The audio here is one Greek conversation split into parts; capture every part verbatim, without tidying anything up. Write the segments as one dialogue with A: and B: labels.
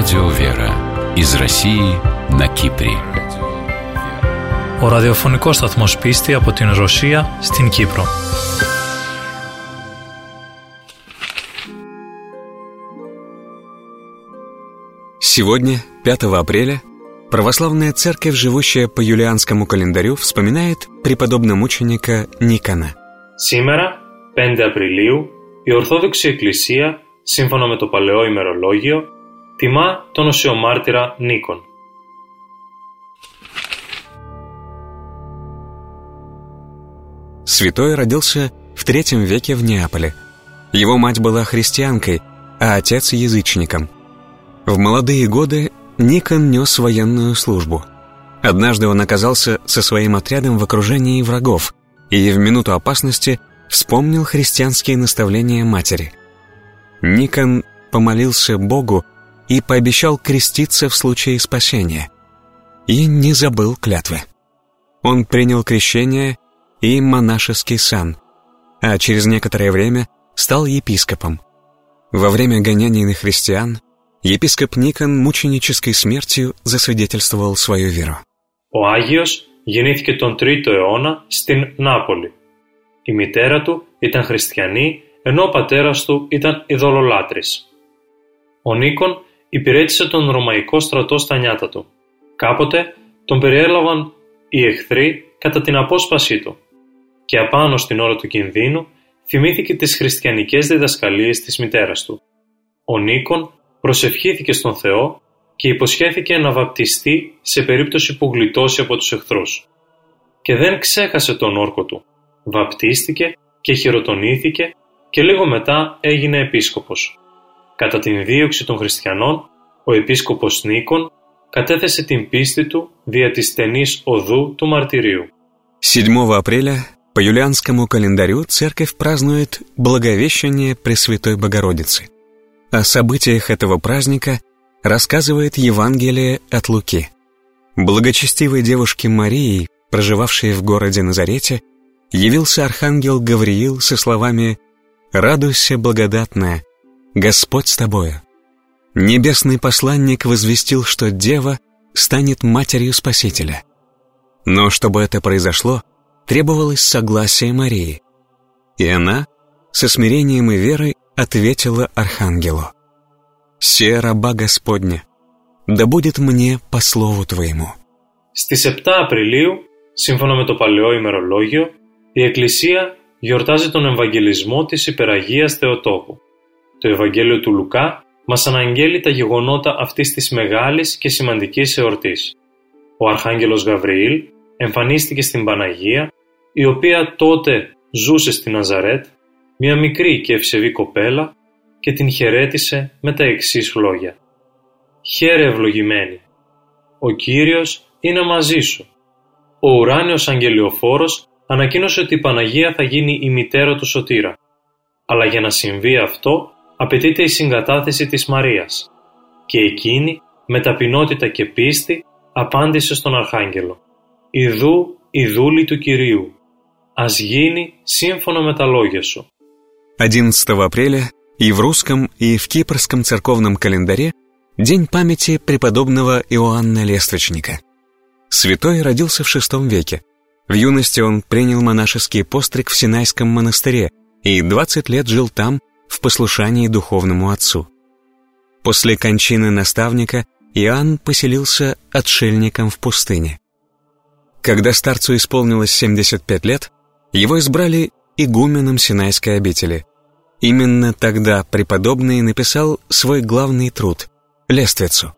A: Радио Вера из России на Κύπρη.
B: Ο ραδιοφωνικός σταθμός Πίστη από την Ρωσία στην Κύπρο.
C: Сегодня, пятого апреля, православная церковь, живущая по юлианскому календарю, вспоминает преподобномученика Νίκανα.
D: Σήμερα, πέντε Απριλίου, η Ορθόδοξη Εκκλησία, σύμφωνα με το Παλαιό ημερολόγιο, τιμά τον οσιομάρτυρα Νίκον.
C: Святой родился в третьем веке в Неаполе. Его мать была христианкой, а отец — язычником. В молодые годы Никон нес военную службу. Однажды он оказался со своим отрядом в окружении врагов и в минуту опасности вспомнил христианские наставления матери. Никон помолился Богу и пообещал креститься в случае спасения. И не забыл клятвы. Он принял крещение и монашеский сан, а через некоторое время стал епископом. Во время гонений на христиан епископ Никон мученической смертью засвидетельствовал свою веру.
D: Ο Άγιος γεννήθηκε τον τρίτο αιώνα στην Νάπολη. Η μητέρα του ήταν χριστιανή, ενώ ο πατέρας του ήταν ειδωλολάτρης. Ο Νίκον υπηρέτησε τον Ρωμαϊκό στρατό στα νιάτα του. Κάποτε τον περιέλαβαν οι εχθροί κατά την απόσπασή του και απάνω στην ώρα του κινδύνου θυμήθηκε τις χριστιανικές διδασκαλίες της μητέρας του. Ο Νίκον προσευχήθηκε στον Θεό και υποσχέθηκε να βαπτιστεί σε περίπτωση που γλιτώσει από τους εχθρούς. Και δεν ξέχασε τον όρκο του. Βαπτίστηκε και χειροτονήθηκε και λίγο μετά έγινε επίσκοπος. Κατά την δίωξη των χριστιανών, ο επίσκοπος Νίκον κατέθεσε την πίστη του δια της στενής οδού του μαρτυρίου.
C: седьмого апреля по юлианскому календарю церковь празднует Благовещение Пресвятой Богородицы. О событиях этого праздника рассказывает Евангелие от Луки. Благочестивой девушке Марии, проживавшей в городе Назарете, явился архангел Гавриил со словами «Радуйся, благодатная, Господь с тобою». Небесный посланник возвестил, что Дева станет матерью Спасителя. Но чтобы это произошло, требовалось согласие Марии. И она, со смирением и верой, ответила архангелу: «Се раба Господня, да будет мне по слову Твоему».
D: Στις επτά Απριλίου, σύμφωνα με το Παλαιό ημερολόγιο, η Εκκλησία γιορτάζει τον Ευαγγελισμό της Υπεραγίας Θεοτόκου. Το Ευαγγέλιο του Λουκά μας αναγγέλει τα γεγονότα αυτής της μεγάλης και σημαντικής εορτής. Ο Αρχάγγελος Γαβριήλ εμφανίστηκε στην Παναγία, η οποία τότε ζούσε στη Ναζαρέτ, μια μικρή και ευσεβή κοπέλα, και την χαιρέτησε με τα εξής λόγια: «Χαίρε ευλογημένη, ο Κύριος είναι μαζί σου». Ο ουράνιος αγγελιοφόρος ανακοίνωσε ότι η Παναγία θα γίνει η μητέρα του Σωτήρα. Αλλά για να συμβεί αυτό, απαιτείται η συγκατάθεση της Μαρίας. Και εκείνη, με ταπεινότητα και πίστη, απάντησε στον Αρχάγγελο: «Ιδού η δούλη του Κυρίου, ας γίνει σύμφωνο με τα λόγια σου».
C: одиннадцатого апреля и в русском, и в кипрском церковном календаре день памяти преподобного Иоанна Лествичника. Святой родился в шестом веке. В юности он принял монашеский постриг в Синайском монастыре и двадцать лет жил там в послушании духовному отцу. После кончины наставника Иоанн поселился отшельником в пустыне. Когда старцу исполнилось семьдесят пять лет, его избрали игуменом Синайской обители. Именно тогда преподобный написал свой главный труд — Лествицу.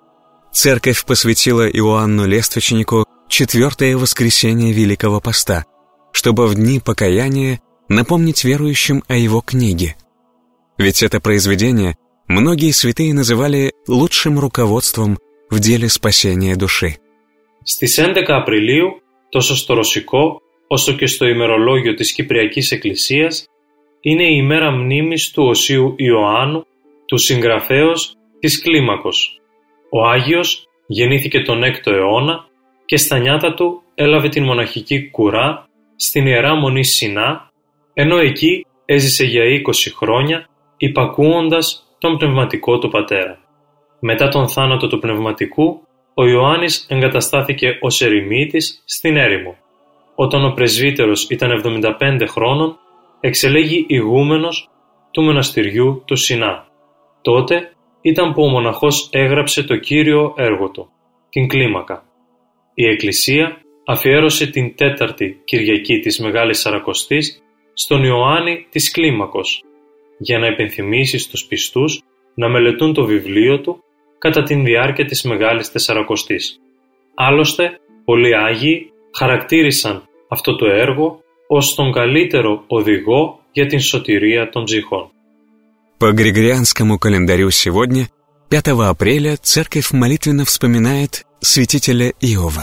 C: Церковь посвятила Иоанну Лествичнику четвертое воскресенье Великого Поста, чтобы в дни покаяния напомнить верующим о его книге. Ведь это произведение многие святые называли лучшим руководством в деле спасения души.
D: Στις έντεκα Απριλίου, τόσο στο ρωσικό όσο και στο ημερολόγιο της Κυπριακής Εκκλησίας, είναι η ημέρα μνήμης του Οσίου Ιωάννου, του συγγραφέως της Κλίμακος. Ο Άγιος γεννήθηκε τον έκτο αιώνα και στα νιάτα του έλαβε την μοναχική κουρά στην Ιερά Μονή Σινά, ενώ εκεί έζησε για είκοσι χρόνια υπακούοντας τον πνευματικό του πατέρα. Μετά τον θάνατο του πνευματικού, ο Ιωάννης εγκαταστάθηκε ως ερημίτης στην έρημο. Όταν ο πρεσβύτερος ήταν εβδομήντα πέντε χρόνων, εξελέγει ηγούμενος του μοναστηριού του Σινά. Τότε ήταν που ο μοναχός έγραψε το κύριο έργο του, την κλίμακα. Η Εκκλησία αφιέρωσε την τέταρτη Κυριακή της Μεγάλης Σαρακοστής στον Ιωάννη της Κλίμακος, για να επενθυμίσει στους πιστούς να μελετούν το βιβλίο του κατά την διάρκεια της Μεγάλης Τεσσαρακοστής. Άλλωστε, πολλοί Άγιοι χαρακτήρισαν αυτό το έργο ως τον καλύτερο οδηγό για την σωτηρία των ψυχών.
C: По Григорианскому календарю сегодня, пятого апреля, церковь молитвенно вспоминает святителя Иова.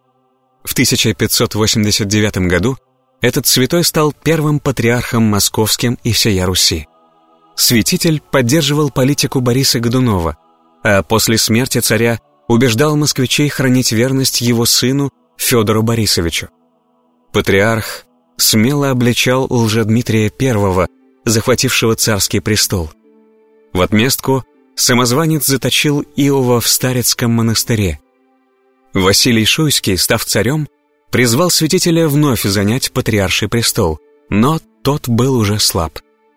C: В тысяча пятьсот восемьдесят девятом году этот святой стал первым патриархом московским и всея Руси. Святитель поддерживал политику Бориса Годунова, а после смерти царя убеждал москвичей хранить верность его сыну Федору Борисовичу. Патриарх смело обличал Лжедмитрия I, захватившего царский престол. В отместку самозванец заточил Иова в Старецком монастыре. Василий Шуйский, став царем, призвал святителя вновь занять патриарший престол, но тот был уже слаб.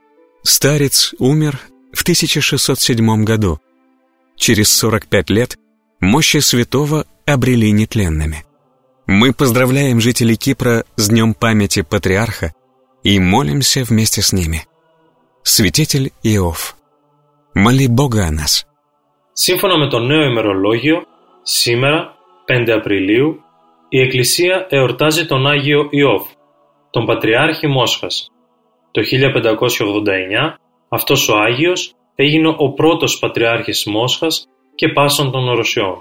C: Старец умер в тысяча шестьсот седьмом году. Через сорок пять лет мощи святого обрели нетленными. Мы поздравляем жителей Кипра с Днем памяти патриарха и молимся вместе с ними. Святитель Иов, моли Бога о нас.
D: Σύμφωνα με το νέο ημερολόγιο, σήμερα, πέντε Απριλίου, η Εκκλησία εορτάζει τον Άγιο Ιώβ, τον Πατριάρχη Μόσχας. Το χίλια πεντακόσια ογδόντα εννιά, αυτός ο Άγιος έγινε ο πρώτος Πατριάρχης Μόσχας και πάσων των Ρωσιών.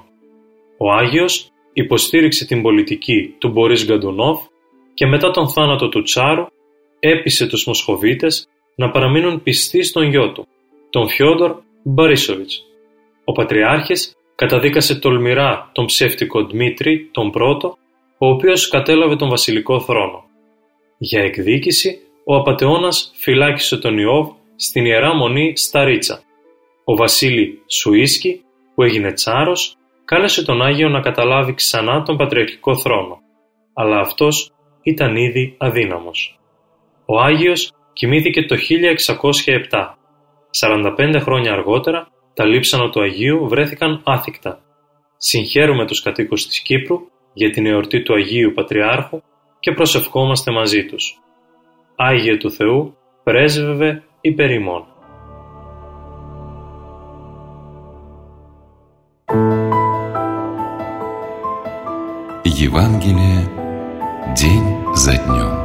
D: Ο Άγιος υποστήριξε την πολιτική του Μπορίς Γκοντουνόβ και μετά τον θάνατο του Τσάρου έπεισε τους Μοσχοβίτες να παραμείνουν πιστοί στον γιο του, τον Φιόντορ Μπορίσοβιτς. Ο Πατριάρχης καταδίκασε τολμηρά τον ψεύτικο Δημήτρη τον Πρώτο, ο οποίος κατέλαβε τον βασιλικό θρόνο. Για εκδίκηση, ο απατεώνας φυλάκισε τον Ιώβ στην Ιερά Μονή Σταρίτσα. Ο Βασίλη Σουίσκι, που έγινε τσάρος, κάλεσε τον Άγιο να καταλάβει ξανά τον πατριαρχικό θρόνο, αλλά αυτός ήταν ήδη αδύναμος. Ο Άγιος κοιμήθηκε το χίλια εξακόσια επτά. σαράντα πέντε χρόνια αργότερα, τα λείψανα του Αγίου βρέθηκαν άθικτα. Συγχαίρουμε τους κατοίκους της Κύπρου για την εορτή του Αγίου Πατριάρχου και προσευχόμαστε μαζί τους. Άγιε του Θεού, πρέσβευε υπέρ ημών.
A: Евангелие день за днем.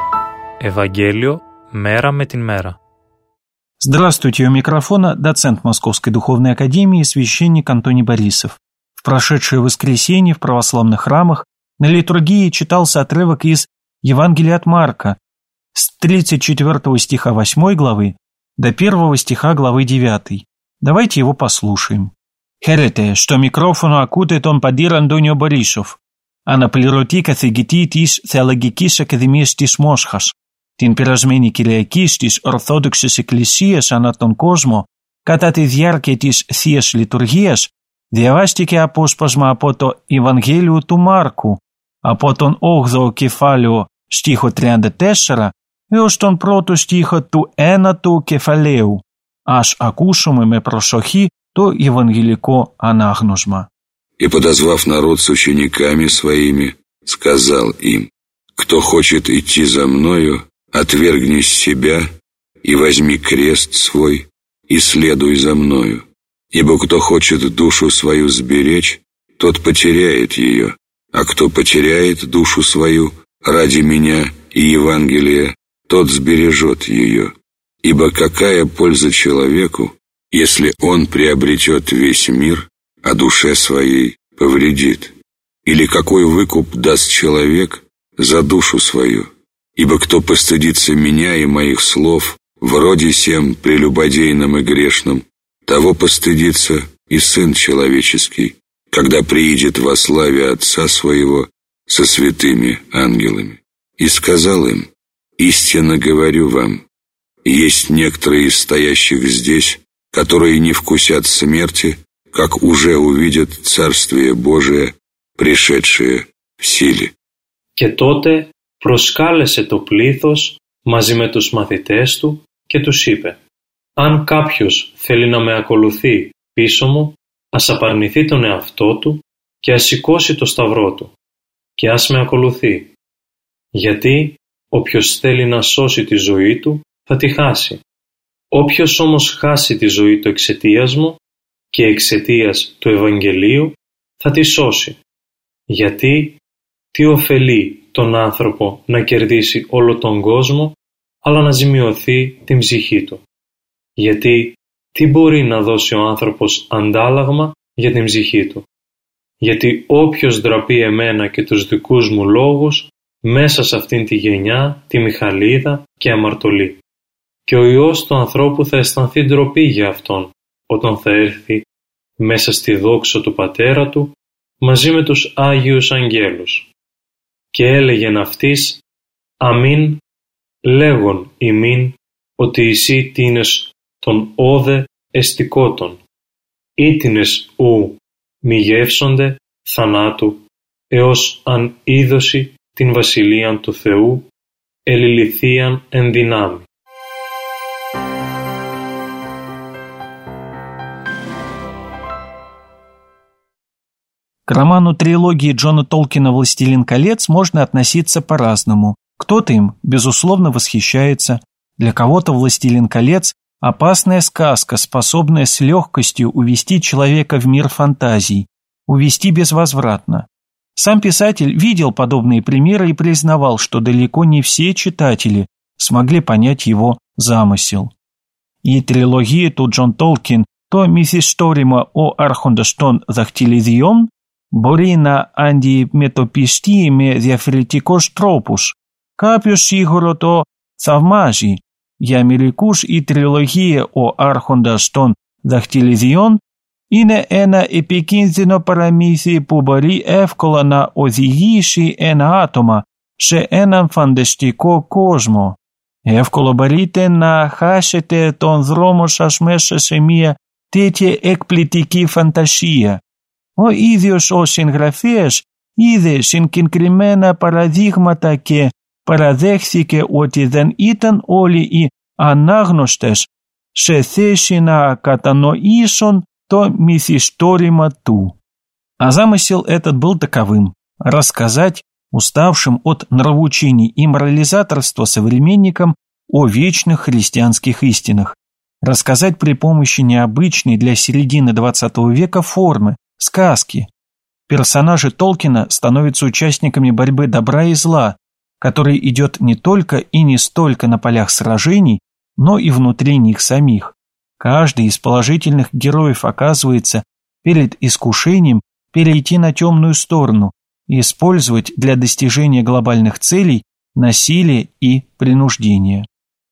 B: Ευαγγέλιο μέρα με την μέρα.
E: Здравствуйте, у микрофона доцент Московской Духовной Академии священник Антоний Борисов. В прошедшее воскресенье в православных храмах на литургии читался отрывок из Евангелия от Марка с тридцать четвёртого стиха восьмой главы до первого стиха главы девятой. Давайте его послушаем. Χαίρετε, στο μικρόφωνο ακούτε τον Παντήρ Αντώνιο Μπορίσοφ, αναπληρωτή καθηγητή της Θεολογικής Ακαδημίας της Μόσχας. Την περασμένη Κυριακή στις Ορθόδοξες Εκκλησίες ανά τον κόσμο, κατά τη διάρκεια της Θείας Λειτουργίας, διαβάστηκε απόσπασμα από το Ευαγγέλιο του Μάρκου, από τον όγδοο κεφάλαιο στίχο τριάντα τέσσερα έως τον πρώτο στίχο του ένατου κεφαλαίου. Ας ακούσουμε με προσοχή το Ευαγγελικό ανάγνωσμα.
F: И, подозвав народ с учениками своими, сказал им: «Кто хочет идти за мною, отвергни себя и возьми крест свой и следуй за мною. Ибо кто хочет душу свою сберечь, тот потеряет ее, а кто потеряет душу свою ради меня и Евангелия, тот сбережет ее. Ибо какая польза человеку, если он приобретет весь мир, а душе своей повредит? Или какой выкуп даст человек за душу свою? Ибо кто постыдится меня и моих слов, вроде сем прелюбодейным и грешным, того постыдится и Сын Человеческий, когда приидет во славе Отца Своего со святыми ангелами». И сказал им: «Истинно говорю вам, есть некоторые из стоящих здесь, которые не вкусят смерти, как уже увидят Царствие Божие, пришедшее в силе.
D: Και τότε προσκάλεσε το πλήθος μαζί με τους μαθητές του και τους είπε «Αν κάποιος θέλει να με ακολουθεί πίσω μου, ας απαρνηθεί τον εαυτό του και ας σηκώσει το σταυρό του και ας με ακολουθεί. Γιατί όποιος θέλει να σώσει τη ζωή του θα τη χάσει. Όποιος όμως χάσει τη ζωή του εξαιτίας μου και εξαιτίας του Ευαγγελίου θα τη σώσει. Γιατί τι ωφελεί τον άνθρωπο να κερδίσει όλο τον κόσμο, αλλά να ζημιωθεί την ψυχή του. Γιατί τι μπορεί να δώσει ο άνθρωπος αντάλλαγμα για την ψυχή του. Γιατί όποιος ντραπεί εμένα και τους δικούς μου λόγους, μέσα σε αυτήν τη γενιά, τη μιχαλίδα και αμαρτωλή. Και ο Υιός του ανθρώπου θα αισθανθεί ντροπή για αυτόν, όταν θα έρθει μέσα στη δόξα του Πατέρα του, μαζί με τους Άγιους Αγγέλους. Και έλεγεν αυτής, αμήν, λέγον ημίν, ότι εσύ τίνες τον όδε εστικότον, ήτινες ου μη γεύσονται θανάτου, έως αν είδωση την βασιλείαν του Θεού, ελιληθίαν εν δυνάμει.
E: К роману трилогии Джона Толкина «Властелин колец» можно относиться по-разному. Кто-то им, безусловно, восхищается. Для кого-то «Властелин колец» – опасная сказка, способная с легкостью увести человека в мир фантазий, увести безвозвратно. Сам писатель видел подобные примеры и признавал, что далеко не все читатели смогли понять его замысел. И трилогию Джон Толкин то «Μυθιστόρημα ο Άρχοντας των Δαχτυλιδιών» μπορεί να αντιμετωπιστεί με διαφορετικούς τρόπους. Κάποιος σίγουρα το θαυμάζει. Για μερικούς η τριλογία «Ο Άρχοντας των Δαχτυλιδιών» είναι ένα επικίνδυνο παραμύθι που μπορεί εύκολα να οδηγήσει ένα άτομο σε έναν φανταστικό κόσμο. Εύκολα μπορείτε να χάσετε τον δρόμο σας μέσα σε μια τέτοια εκπληκτική φαντασία. Ο ίδιος ο συγγραφέας είδε συγκεκριμένα παραδείγματα και παραδέχθηκε ότι δεν ήταν όλοι οι ανάγνωστες σε θέση να κατανοήσουν то мυθιστόρημα ту. А замысел этот был таковым – рассказать уставшим от нравоучений и морализаторства современникам о вечных христианских истинах, рассказать при помощи необычной для середины двадцатого века формы – сказки. Персонажи Толкина становятся участниками борьбы добра и зла, которая идет не только и не столько на полях сражений, но и внутри них самих. Каждый из положительных героев оказывается перед искушением перейти на темную сторону и использовать для достижения глобальных целей насилие и принуждение.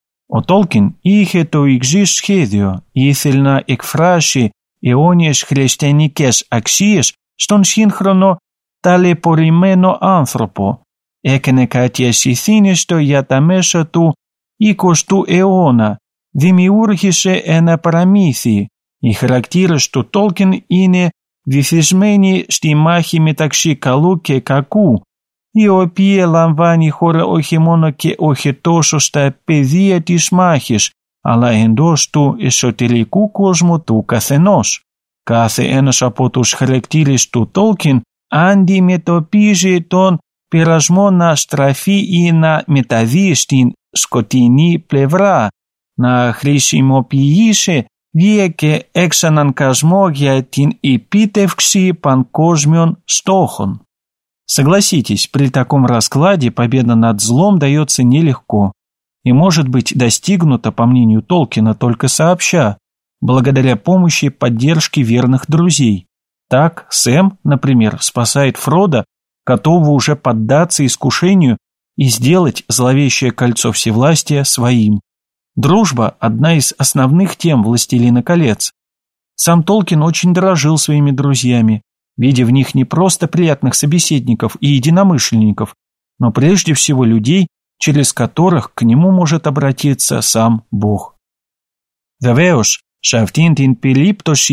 E: Ο Τόλκιν είχε το εξής σχέδιο, ήθελε να εκφράσει αιώνιες χριστιανικές αξίες στον σύγχρονο ταλαιπωρημένο άνθρωπο. Έκανε κάτι ασυνθήνιστο για τα μέσα του εικοστού αιώνα. Δημιούργησε ένα παραμύθι. Οι χαρακτήρες του Τόλκιν είναι βυθισμένοι στη μάχη μεταξύ καλού και κακού, η οποία λαμβάνει χώρα όχι μόνο και όχι τόσο στα πεδία της μάχης, αλλά εντός του εσωτερικού κόσμου του καθενός. Κάθε ένας από τους χαρακτήρες του Τόλκιν αντιμετωπίζει τον πειρασμό να στραφεί ή να μεταβεί στην σκοτεινή πλευρά, να χρησιμοποιήσει βία και εξαναγκασμό για την επίτευξη панкόσμιων стохом. Согласитесь, при таком раскладе победа над злом дается нелегко и может быть достигнута, по мнению Толкина, только сообща, благодаря помощи и поддержке верных друзей. Так Сэм, например, спасает Фродо, готового уже поддаться искушению и сделать зловещее кольцо всевластия своим. Дружба – одна из основных тем «Властелина колец». Сам Толкин очень дорожил своими друзьями, видя в них не просто приятных собеседников и единомышленников, но прежде всего людей, через которых к нему может обратиться сам Бог. Βεβαίως, σε αυτήν την περίπτωση,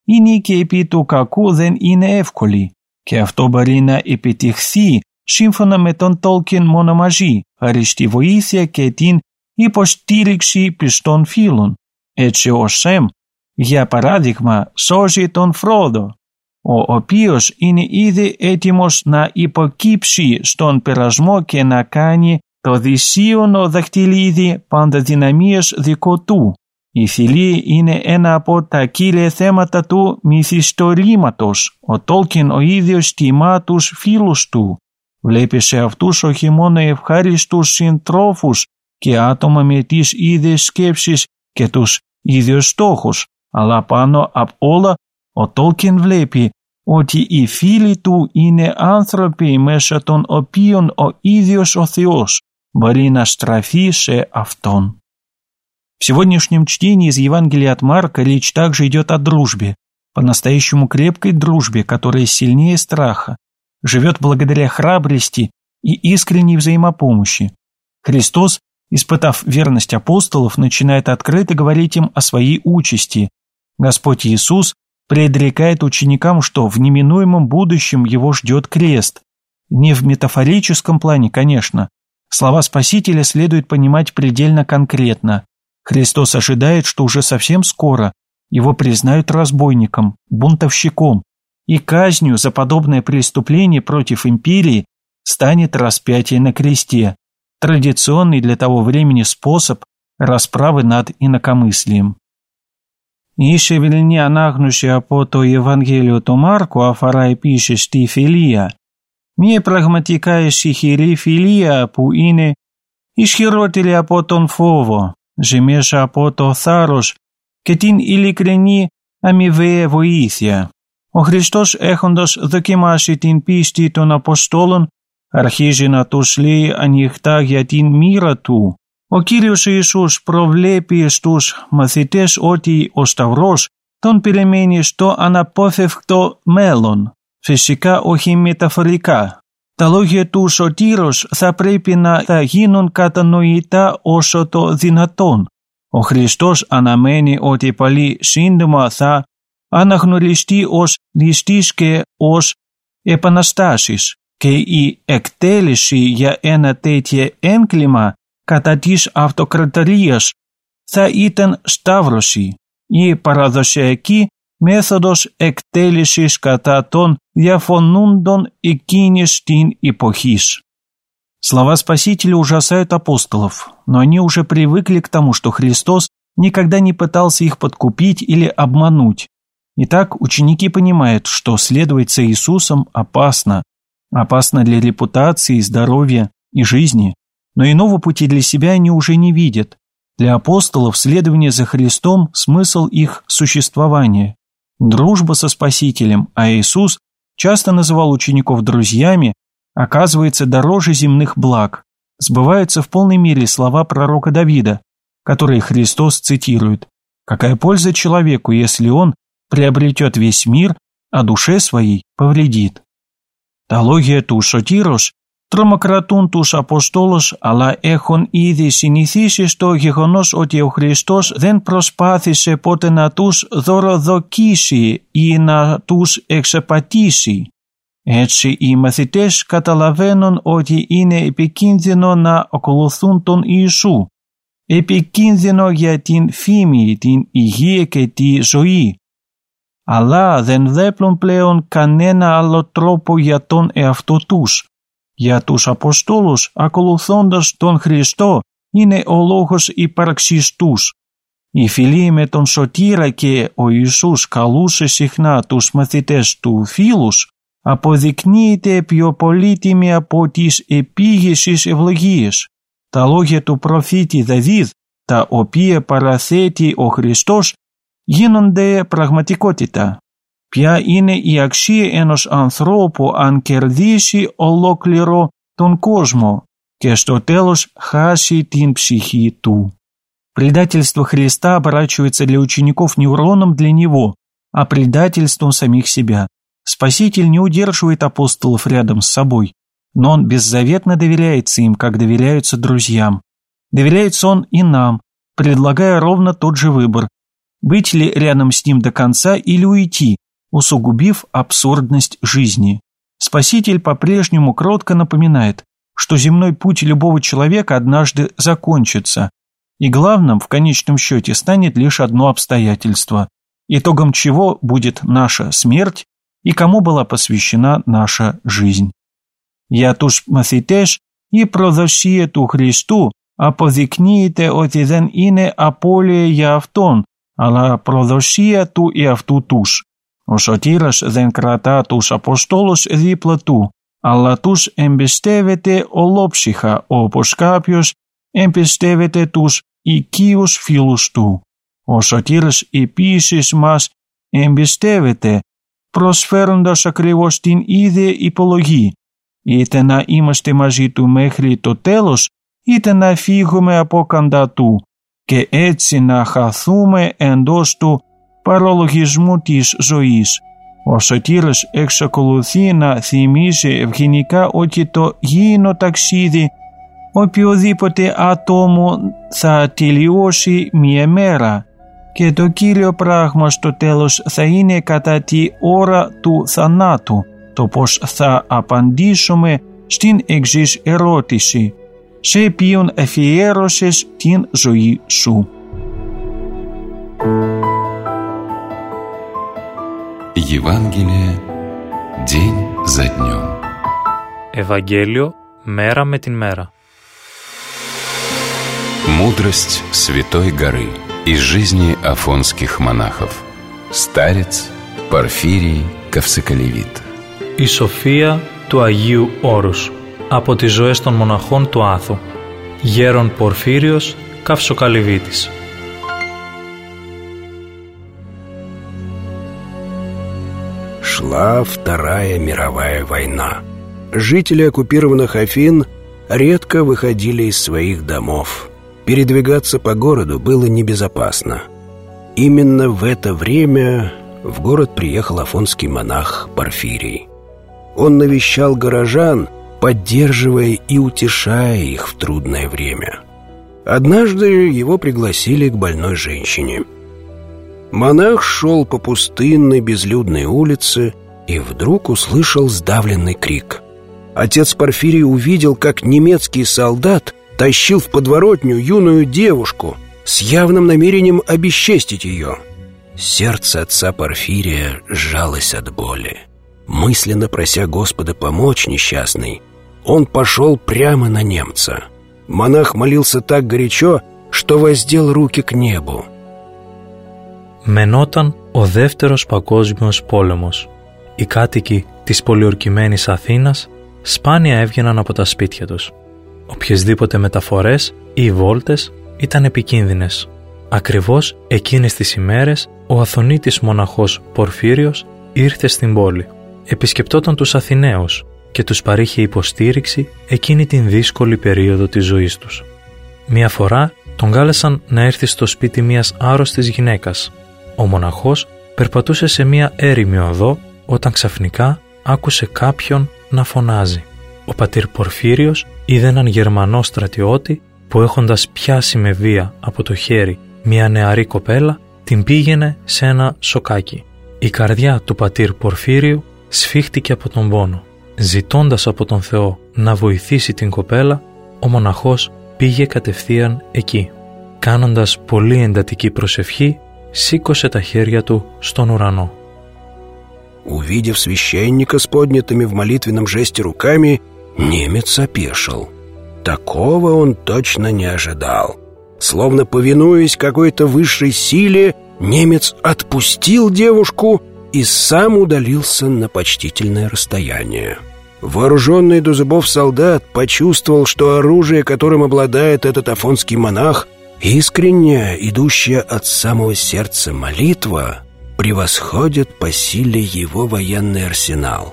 E: είναι και επί του κακού δεν είναι εύκολη και αυτό μπορεί να επιτυχθεί σύμφωνα με τον Tolkien μόνο μαζί, χάρη στη βοήθεια και την υποστήριξη πιστών φίλων. Έτσι ο Σεμ, για παράδειγμα, σώζει τον Φρόδο, ο οποίος είναι ήδη έτοιμος να υποκύψει στον πειρασμό και να κάνει το δυσίωνο δαχτυλίδι παντοδυναμίας δικό του. Η φιλία είναι ένα από τα κύρια θέματα του μυθιστορήματος. Ο Τόλκιν ο ίδιος τιμά τους φίλους του. Βλέπει σε αυτούς όχι μόνο ευχάριστους συντρόφους και άτομα με τις ίδιες σκέψεις και τους ίδιους στόχους, αλλά πάνω απ' όλα ο Τόλκιν βλέπει ότι οι φίλοι του είναι άνθρωποι μέσα των οποίων ο ίδιος ο Θεός μπορεί να страфи σε Αυτόν. В сегодняшнем чтении из Евангелия от Марка речь также идет о дружбе, по-настоящему крепкой дружбе, которая сильнее страха, живет благодаря храбрости и искренней взаимопомощи. Христос, испытав верность апостолов, начинает открыто говорить им о своей участи. Господь Иисус предрекает ученикам, что в неминуемом будущем его ждет крест. Не в метафорическом плане, конечно. Слова Спасителя следует понимать предельно конкретно. Христос ожидает, что уже совсем скоро его признают разбойником, бунтовщиком, и казнью за подобное преступление против империи станет распятие на кресте, традиционный для того времени способ расправы над инакомыслием. Είσαι βιλνή ανάγνωση από το Ευαγγέλιο του Μάρκου αφορά επίσης τη φιλία. Μια πραγματικά ισχυρή φιλία που είναι ισχυρότερη από τον φόβο, ζει μέσα από το θάρρος και την ειλικρινή αμοιβαία βοήθεια. Ο Χριστός, έχοντας δοκιμάσει την πίστη των Αποστόλων, αρχίζει να τους λέει ανοιχτά για την μοίρα του. Ο Κύριος Ιησούς προβλέπει στους μαθητές ότι ο Σταυρός τον περιμένει στο αναπόφευκτο μέλλον, φυσικά όχι μεταφορικά. Τα λόγια του Σωτήρος θα πρέπει να θα γίνουν κατανοητά όσο το δυνατόν. Ο Χριστός αναμένει ότι πολύ σύντομα θα αναγνωριστεί ως ληστής και ως επαναστάσεις και η εκτέλεση για ένα τέτοιο έγκλημα κατά της αυτοκρατορίας θα ήταν σταύρωση, η παραδοσιακή μέθοδος εκτέλεσης κατά των διαφωνούντων εκείνης την эпохис. Слова Спасителя ужасают апостолов, но они уже привыкли к тому, что Христос никогда не пытался их подкупить или обмануть. Итак, ученики понимают, что следовать за Иисусом опасно, опасно для репутации, здоровья и жизни, но иного пути для себя они уже не видят. Для апостолов следование за Христом – смысл их существования. Дружба со Спасителем, а Иисус часто называл учеников друзьями, оказывается дороже земных благ. Сбываются в полной мере слова пророка Давида, которые Христос цитирует. «Какая польза человеку, если он приобретет весь мир, а душе своей повредит?» Τα λόγια του Σωτήρος τρομοκρατούν τους Αποστόλους, αλλά έχουν ήδη συνηθίσει στο γεγονός ότι ο Χριστός δεν προσπάθησε ποτέ να τους δωροδοκίσει ή να τους εξαπατήσει. Έτσι οι μαθητές καταλαβαίνουν ότι είναι επικίνδυνο να ακολουθούν τον Ιησού, επικίνδυνο για την φήμη, την υγεία και τη ζωή. Αλλά δεν βλέπουν πλέον κανένα άλλο τρόπο για τον εαυτό τους. Για τους Αποστόλους, ακολουθώντας τον Χριστό, είναι ο λόγος ύπαρξης τους. Η φιλία με τον Σωτήρα και ο Ιησούς καλούσε συχνά τους μαθητές του φίλους, αποδεικνύεται πιο πολύτιμη από τις επίγειες ευλογίες. Τα λόγια του προφήτη Δαβίδ, τα οποία παραθέτει ο Χριστός, γίνονται πραγματικότητα. Ποια είναι η αξία ενός ανθρώπου αν κερδίσει ολόκληρο τον κόσμο και στο τέλος χάσει την ψυχή του. Предательство Христа оборачивается для учеников не уроном для него, а предательством самих себя. Спаситель не удерживает апостолов рядом с собой, но он беззаветно доверяется им, как доверяются друзьям. Доверяется он и нам, предлагая ровно тот же выбор быть ли рядом с ним до конца или уйти, усугубив абсурдность жизни. Спаситель по-прежнему кротко напоминает, что земной путь любого человека однажды закончится, и главным в конечном счете станет лишь одно обстоятельство, итогом чего будет наша смерть и кому была посвящена наша жизнь. «Για τους μαθητές η προδοσία του Χριστού αποδεικνύεται ότι δεν είναι απώλεια για αυτόν, αλλά προδοσία του εαυτού τους. Ο σωτήρας δεν κρατά τους Αποστόλους δίπλα του, αλλά τους εμπιστεύεται ολόψυχα, όπως κάποιος εμπιστεύεται τους οικείους φίλους του. Ο σωτήρας επίσης μας εμπιστεύεται, προσφέροντας ακριβώς την ίδια υπολογή, είτε να είμαστε μαζί του μέχρι το τέλος, είτε να φύγουμε από κοντά του και έτσι να χαθούμε εντός του παραλογισμού της ζωής. Ο σωτήρας εξακολουθεί να θυμίζει ευγενικά ότι το γήινο ταξίδι οποιοδήποτε άτομο θα τελειώσει μία μέρα και το κύριο πράγμα στο τέλος θα είναι κατά τη ώρα του θανάτου το πώς θα απαντήσουμε στην εξής ερώτηση: σε ποιον αφιέρωσες την ζωή σου?
A: Евангелие день за днем.
B: Ευαγγέλιο μέρα με την μέρα.
A: Мудрость Святой горы из жизни афонских монахов. Старец Порфирий Καυσικαλιβίτ.
B: Η σοφία του Αγίου Όρους από τις ζωές των μοναχών του Άθου. Γέρον Πορφύριος Καυσοκαλιβίτης.
G: Шла Вторая мировая война. Жители оккупированных Афин редко выходили из своих домов. Передвигаться по городу было небезопасно. Именно в это время в город приехал афонский монах Порфирий. Он навещал горожан, поддерживая и утешая их в трудное время. Однажды его пригласили к больной женщине. Монах шел по пустынной безлюдной улице и вдруг услышал сдавленный крик. Отец Порфирий увидел, как немецкий солдат тащил в подворотню юную девушку с явным намерением обесчестить ее. Сердце отца Порфирия сжалось от боли. Мысленно прося Господа помочь несчастной, он пошел прямо на немца. Монах молился так горячо, что воздел руки к небу.
B: Μενόταν ο δεύτερος παγκόσμιος πόλεμος. Οι κάτοικοι της πολιορκημένης Αθήνας σπάνια έβγαιναν από τα σπίτια τους. Οποιεσδήποτε μεταφορές ή βόλτες ήταν επικίνδυνες. Ακριβώς εκείνες τις ημέρες ο Αθωνίτης μοναχός Πορφύριος ήρθε στην πόλη. Επισκεπτόταν τους Αθηναίους και τους παρήχε υποστήριξη εκείνη την δύσκολη περίοδο της ζωής τους. Μία φορά τον κάλεσαν να έρθει στο σπίτι μιας άρρωστης γυναίκας. Ο μοναχός περπατούσε σε μία έρημη οδό όταν ξαφνικά άκουσε κάποιον να φωνάζει. Ο πατήρ Πορφύριος είδε έναν Γερμανό στρατιώτη που έχοντας πιάσει με βία από το χέρι μια νεαρή κοπέλα την πήγαινε σε ένα σοκάκι. Η καρδιά του πατήρ Πορφύριου σφίχτηκε από τον πόνο. Ζητώντας από τον Θεό να βοηθήσει την κοπέλα, ο μοναχός πήγε κατευθείαν εκεί. Κάνοντας πολύ εντατική προσευχή, σήκωσε τα χέρια του στον ουρανό.
G: Увидев священника с поднятыми в молитвенном жесте руками, немец опешил. Такого он точно не ожидал. Словно повинуясь какой-то высшей силе, немец отпустил девушку и сам удалился на почтительное расстояние. Вооруженный до зубов солдат почувствовал, что оружие, которым обладает этот афонский монах, искренняя, идущая от самого сердца молитва, превосходит по силе его военный арсенал.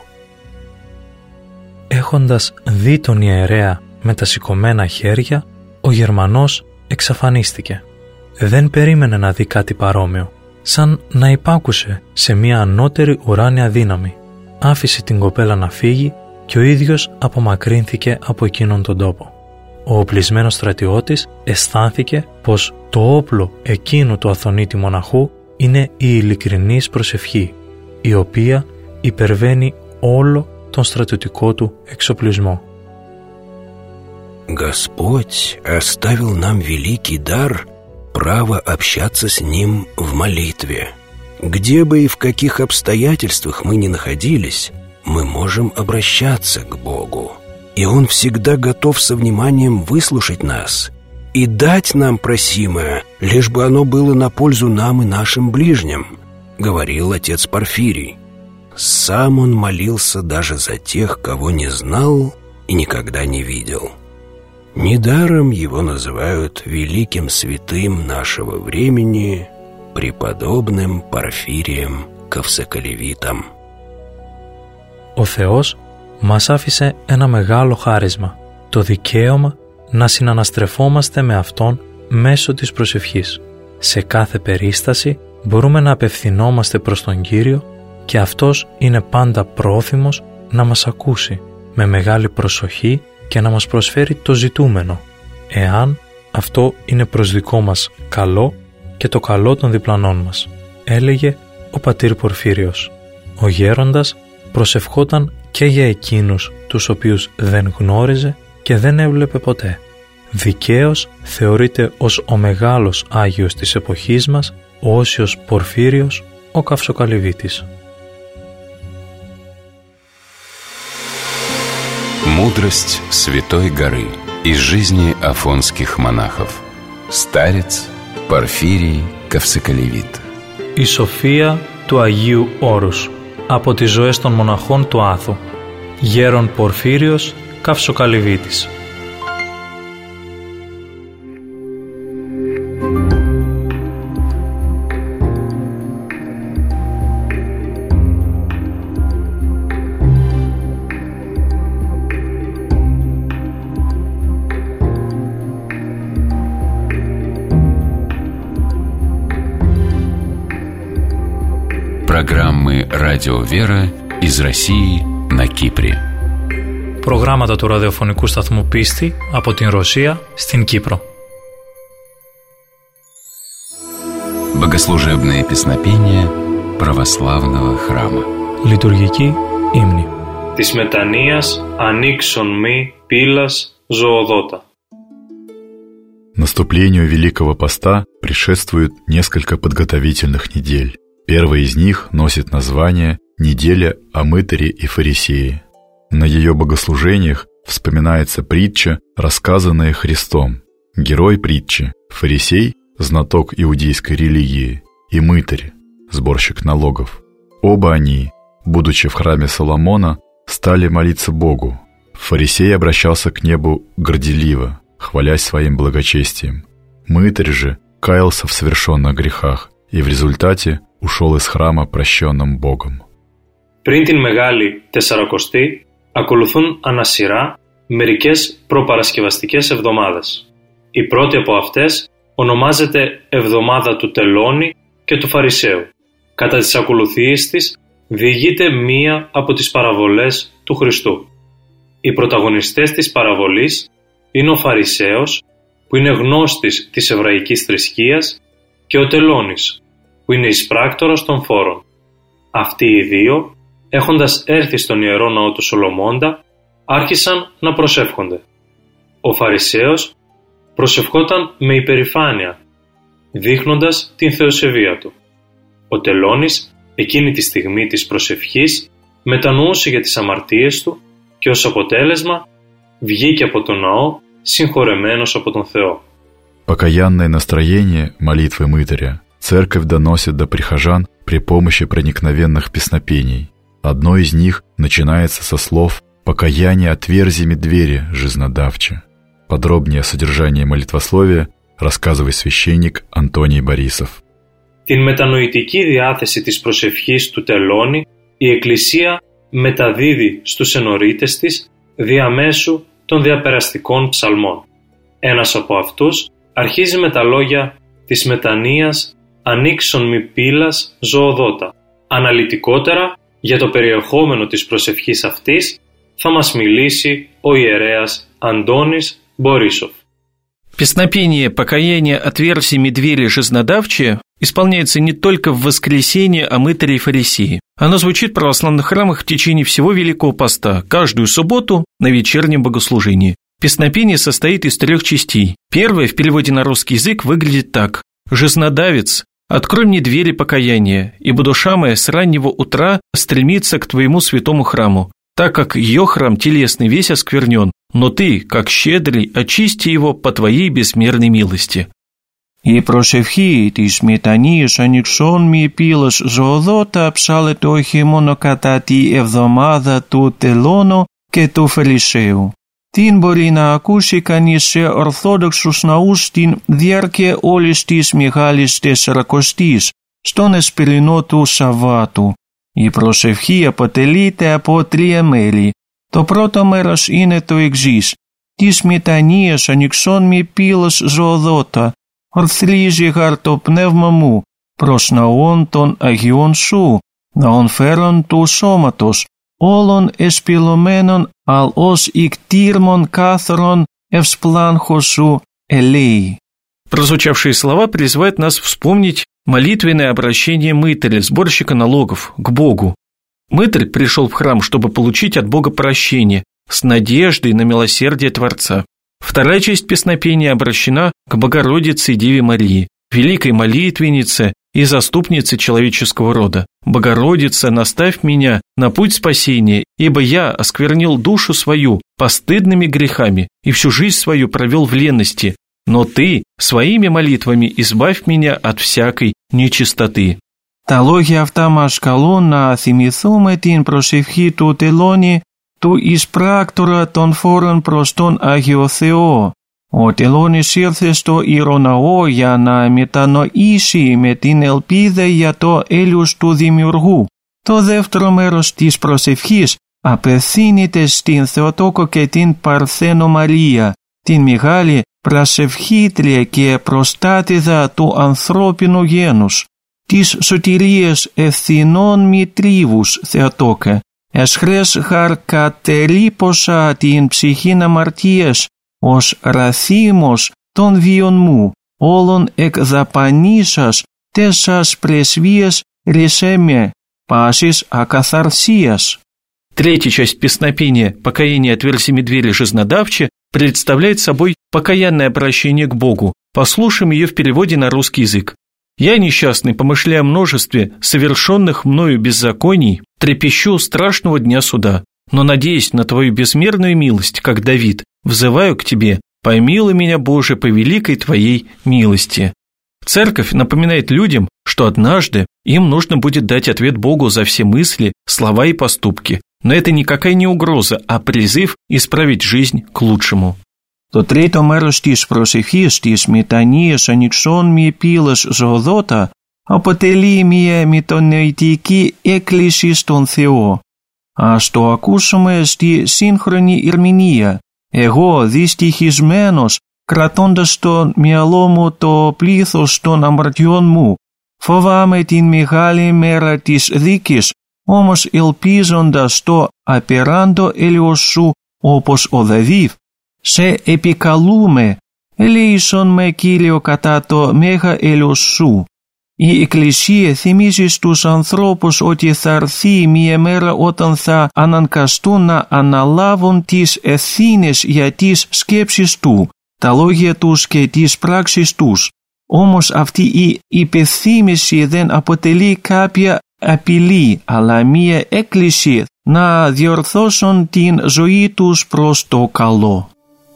B: Έχοντας δει τον ιερέα με τα σηκωμένα χέρια, ο Γερμανός εξαφανίστηκε. Δεν περίμενε να δει κάτι παρόμοιο, σαν να υπάκουσε σε μια ανώτερη ουράνια δύναμη. Άφησε την κοπέλα να φύγει και ο ίδιος απομακρύνθηκε από εκείνον τον τόπο. ο οπλισμένος στρατιώτης αισθάνθηκε πως το όπλο εκείνου του αθωνίτη μοναχού είναι η ειλικρινής προσευχή, η οποία υπερβαίνει όλο τον στρατιωτικό του εξοπλισμό.
G: Господь оставил нам великий дар право общаться с Ним в молитве. Где бы и в каких обстоятельствах мы ни находились, мы можем обращаться к Богу. И Он всегда готов со вниманием выслушать нас и дать нам просимое, лишь бы оно было на пользу нам и нашим ближним, говорил отец Порфирий. Сам он молился даже за тех, кого не знал и никогда не видел. Недаром его называют великим святым нашего времени, преподобным Порфирием Кавсоколевитом.
B: Ο Θεός μας άφησε ένα μεγάλο χάρισμα, το δικαίωμα να συναναστρεφόμαστε με Αυτόν μέσω της προσευχής. Σε κάθε περίσταση μπορούμε να απευθυνόμαστε προς τον Κύριο και Αυτός είναι πάντα πρόθυμος να μας ακούσει με μεγάλη προσοχή και να μας προσφέρει το ζητούμενο, εάν αυτό είναι προς δικό μας καλό και το καλό των διπλανών μας, έλεγε ο πατήρ Πορφύριος. Ο γέροντας προσευχόταν και για εκείνους τους οποίους δεν γνώριζε και δεν έβλεπε ποτέ. Δικαίως θεωρείται ως ο μεγάλος Άγιος της εποχής μας ο Όσιος Πορφύριος, ο Καυσοκαλυβίτης.
A: Мудрость Святой горы из жизни афонских монахов. Старец Порфирий Кавсоколевит.
B: Η σοφία του Αγίου Όρους από τις ζωές των μοναχών του Άθου. Γέρον Πορφύριος Καυσοκαλυβίτης.
A: Программы «Радио Вера» из России на Кипре.
B: Προγράμματα του ραδιοφωνικού σταθμού Πίστη από την Ρωσία στην Κύπρο.
A: Богослужебные песнопения православного храма.
B: Λειτουργική ύμνη.
D: Της μετανοίας ανοίξον μη πύλας ζωοδότα.
H: Наступлению Великого Поста предшествует несколько подготовительных недель. Первая из них носит название «Неделя о мытаре и фарисее». На ее богослужениях вспоминается притча, рассказанная Христом. Герой притчи – фарисей, знаток иудейской религии, и мытарь, сборщик налогов. Оба они, будучи в храме Соломона, стали молиться Богу. Фарисей обращался к небу горделиво, хвалясь своим благочестием. Мытарь же каялся в совершенных грехах и в результате ушел из храма прощенным Богом.
D: Πριν την Μεγάλη Τεσσαρακοστή, ακολουθούν ανασυρά μερικές προπαρασκευαστικές εβδομάδες. Η πρώτη από αυτές ονομάζεται Εβδομάδα του Τελώνη και του Φαρισαίου. Κατά τις ακολουθίες της διηγείται μία από τις παραβολές του Χριστού. Οι πρωταγωνιστές της παραβολής είναι ο Φαρισαίος, που είναι γνώστης της εβραϊκής θρησκείας, και ο Τελώνης, που είναι εισπράκτορας των φόρων. Αυτοί οι δύο, έχοντας έρθει στον Ιερό Ναό του Σολομώντα, άρχισαν να προσεύχονται. Ο Φαρισαίος προσευχόταν με υπερηφάνεια, δείχνοντας την θεοσεβία του. Ο Τελώνης, εκείνη τη στιγμή της προσευχής, μετανοούσε για τις αμαρτίες του και ως αποτέλεσμα βγήκε από τον ναό συγχωρεμένος από τον Θεό.
H: Покаянное настроение молитвы мытаря церковь доносит до прихожан при помощи проникновенных песнопений. Одно из них начинается со слов «Покаяние отверзи медвери, жизнодавче». Подробнее о содержании молитвословия рассказывает священник Антоний Борисов.
D: Την μετανοητική διάθεση της προσευχής του Τελώνη η Εκκλησία μεταδίδει στους ενορίτες της διαμέσου των διαπεραστικών ψαλμών. Ένας από αυτούς αρχίζει με τα λόγια της μετανοίας «Ανοίξον μη πύλας ζωοδότα». Αναλυτικότερα για το περιεχόμενο της προσευχής αυτής θα μας μιλήσει ο ιερέας Αντώνης Борисов.
E: Песнопение покаяния отверзиями двери жизнодавче исполняется не только в воскресенье Амытаря и Фарисеи. Оно звучит в православных храмах в течение всего Великого Поста, каждую субботу на вечернем богослужении. Песнопение состоит из трех частей. Первая в переводе на русский язык выглядит так: «Жизнодавец, открой мне двери покаяния, ибо душа моя с раннего утра стремится к твоему святому храму, так как ее храм телесный весь осквернен, но ты, как щедрый, очисти его по твоей безмерной милости».
I: «Η προσευχή της μετανοίας ανοιξών μη πύλος ζωοδότα ψάλεται όχι μόνο κατά τη εβδομάδα του τελώνου και του Φαρισαίου. Την μπορεί να ακούσει κανείς σε ορθόδοξους ναούς στην διάρκεια όλης της Μεγάλης Τεσσαρακοστής, στον εσπερινό του Σαββάτου. Η προσευχή αποτελείται από τρία μέρη. Το πρώτο μέρος είναι το εξής: της μετανοίας ανοιξών μη πύλος ζωοδότα, ορθρίζει γαρ το πνεύμα μου προς ναών των Αγιών σου, ναών φέρον του σώματος, όλων εσπυλωμένων αλ ως ικτήρμων κάθρον ευσπλάνχο σου ελέη.
E: Прозвучавшие слова призывают нас вспомнить молитвенное обращение мытаря, сборщика налогов, к Богу. Мытарь пришел в храм, чтобы получить от Бога прощение, с надеждой на милосердие Творца. Вторая часть песнопения обращена к Богородице и Деве Марии, великой молитвеннице и заступнице человеческого рода. «Богородица, наставь меня на путь спасения, ибо я осквернил душу свою постыдными грехами и всю жизнь свою провел в ленности, но ты своими молитвами избавь меня от всякой нечистоты».
I: Τα λόγια αυτά μας καλούν να θυμηθούμε την προσευχή του τελώνη του εισπράκτορα των φόρων προς τον Άγιο Θεό. Ο τελώνης ήρθε στο Ιεροναό για να μετανοήσει με την ελπίδα για το έλεος του Δημιουργού. Το δεύτερο μέρος της προσευχής απευθύνεται στην Θεοτόκο και την Παρθένο Μαρία, την μεγάλη πρασευχήτρια και προστάτηδα του ανθρώπινου γένους, της σωτηρίας ευθυνών μη τρίβους, Θεοτόκε. Εσχρές χαρ κατερίπωσα την ψυχήν αμαρτίας, ως ραθήμος των βίων μου, όλων εκδαπανίσας τέσσας πρεσβείας ρησέμε, πάσης ακαθαρσίας.
E: Третья часть песнопения «Покаяние отверзиями двери жизнодавче» представляет собой покаянное обращение к Богу. Послушаем ее в переводе на русский язык. «Я, несчастный, помышляя о множестве совершенных мною беззаконий, трепещу страшного дня суда, но, надеясь на твою безмерную милость, как Давид, взываю к тебе, помилуй меня, Боже, по великой твоей милости». Церковь напоминает людям, что однажды им нужно будет дать ответ Богу за все мысли, слова и поступки, но это никакая не угроза, а призыв исправить жизнь к лучшему.
I: Το τρίτο μέρος της προσευχής της μετανοίας ανοιξών μη πύλος ζωοδότα αποτελεί μια μετανοητική έκκληση στον Θεό. Ας το ακούσουμε στη σύγχρονη ερμηνεία. Εγώ δυστυχισμένος, κρατώντας στο μυαλό μου το πλήθος των αμαρτιών μου, φοβάμαι την μεγάλη μέρα της δίκης, όμως ελπίζοντας το απεράντο έλεος σου, όπως ο Δαβίδ, σε επικαλούμε, ελέησον με Κύριο κατά το μέγα έλεος σου. Η Εκκλησία θυμίζει στους ανθρώπους ότι θα έρθει μια μέρα όταν θα αναγκαστούν να αναλάβουν τις ευθύνες για τις σκέψεις του, τα λόγια τους και τις πράξεις τους. Όμως αυτή η υπενθύμηση δεν αποτελεί κάποια απειλή, αλλά μια έκκληση να διορθώσουν την ζωή τους προς το καλό.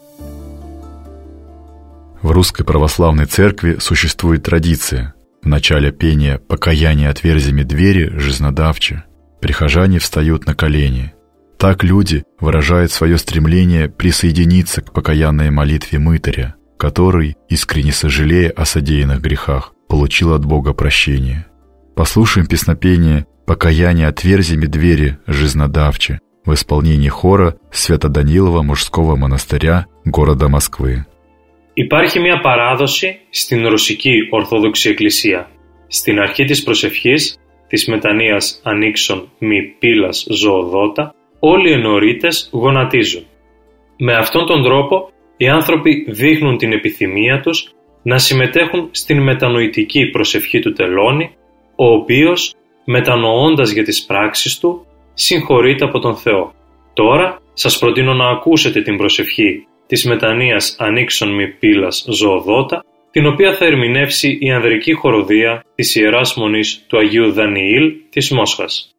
H: В Русской Православной Церкви существует традиция. В начале пения «Покаяние отверзиями двери жизнодавче» прихожане встают на колени. Так люди выражают свое стремление присоединиться к покаянной молитве мытаря, который, искренне сожалея о содеянных грехах, получил от Бога прощение. Послушаем песнопение «Покаяние отверзиями двери жизнодавче» в исполнении хора Свято-Данилова мужского монастыря города Москвы.
D: Υπάρχει μια παράδοση στην Ρωσική Ορθόδοξη Εκκλησία. Στην αρχή της προσευχής, της μετανοίας ανοίξον μη πύλας ζωοδότα, όλοι οι ενορίτες γονατίζουν. Με αυτόν τον τρόπο οι άνθρωποι δείχνουν την επιθυμία τους να συμμετέχουν στην μετανοητική προσευχή του Τελώνη, ο οποίος, μετανοώντας για τις πράξεις του, συγχωρείται από τον Θεό. Τώρα σας προτείνω να ακούσετε την προσευχή της μετανοίας ανοίξον μη πύλας ζωοδότα, την οποία θα ερμηνεύσει η ανδρική χοροδία της Ιεράς Μονής του Αγίου Δανιήλ της Μόσχας.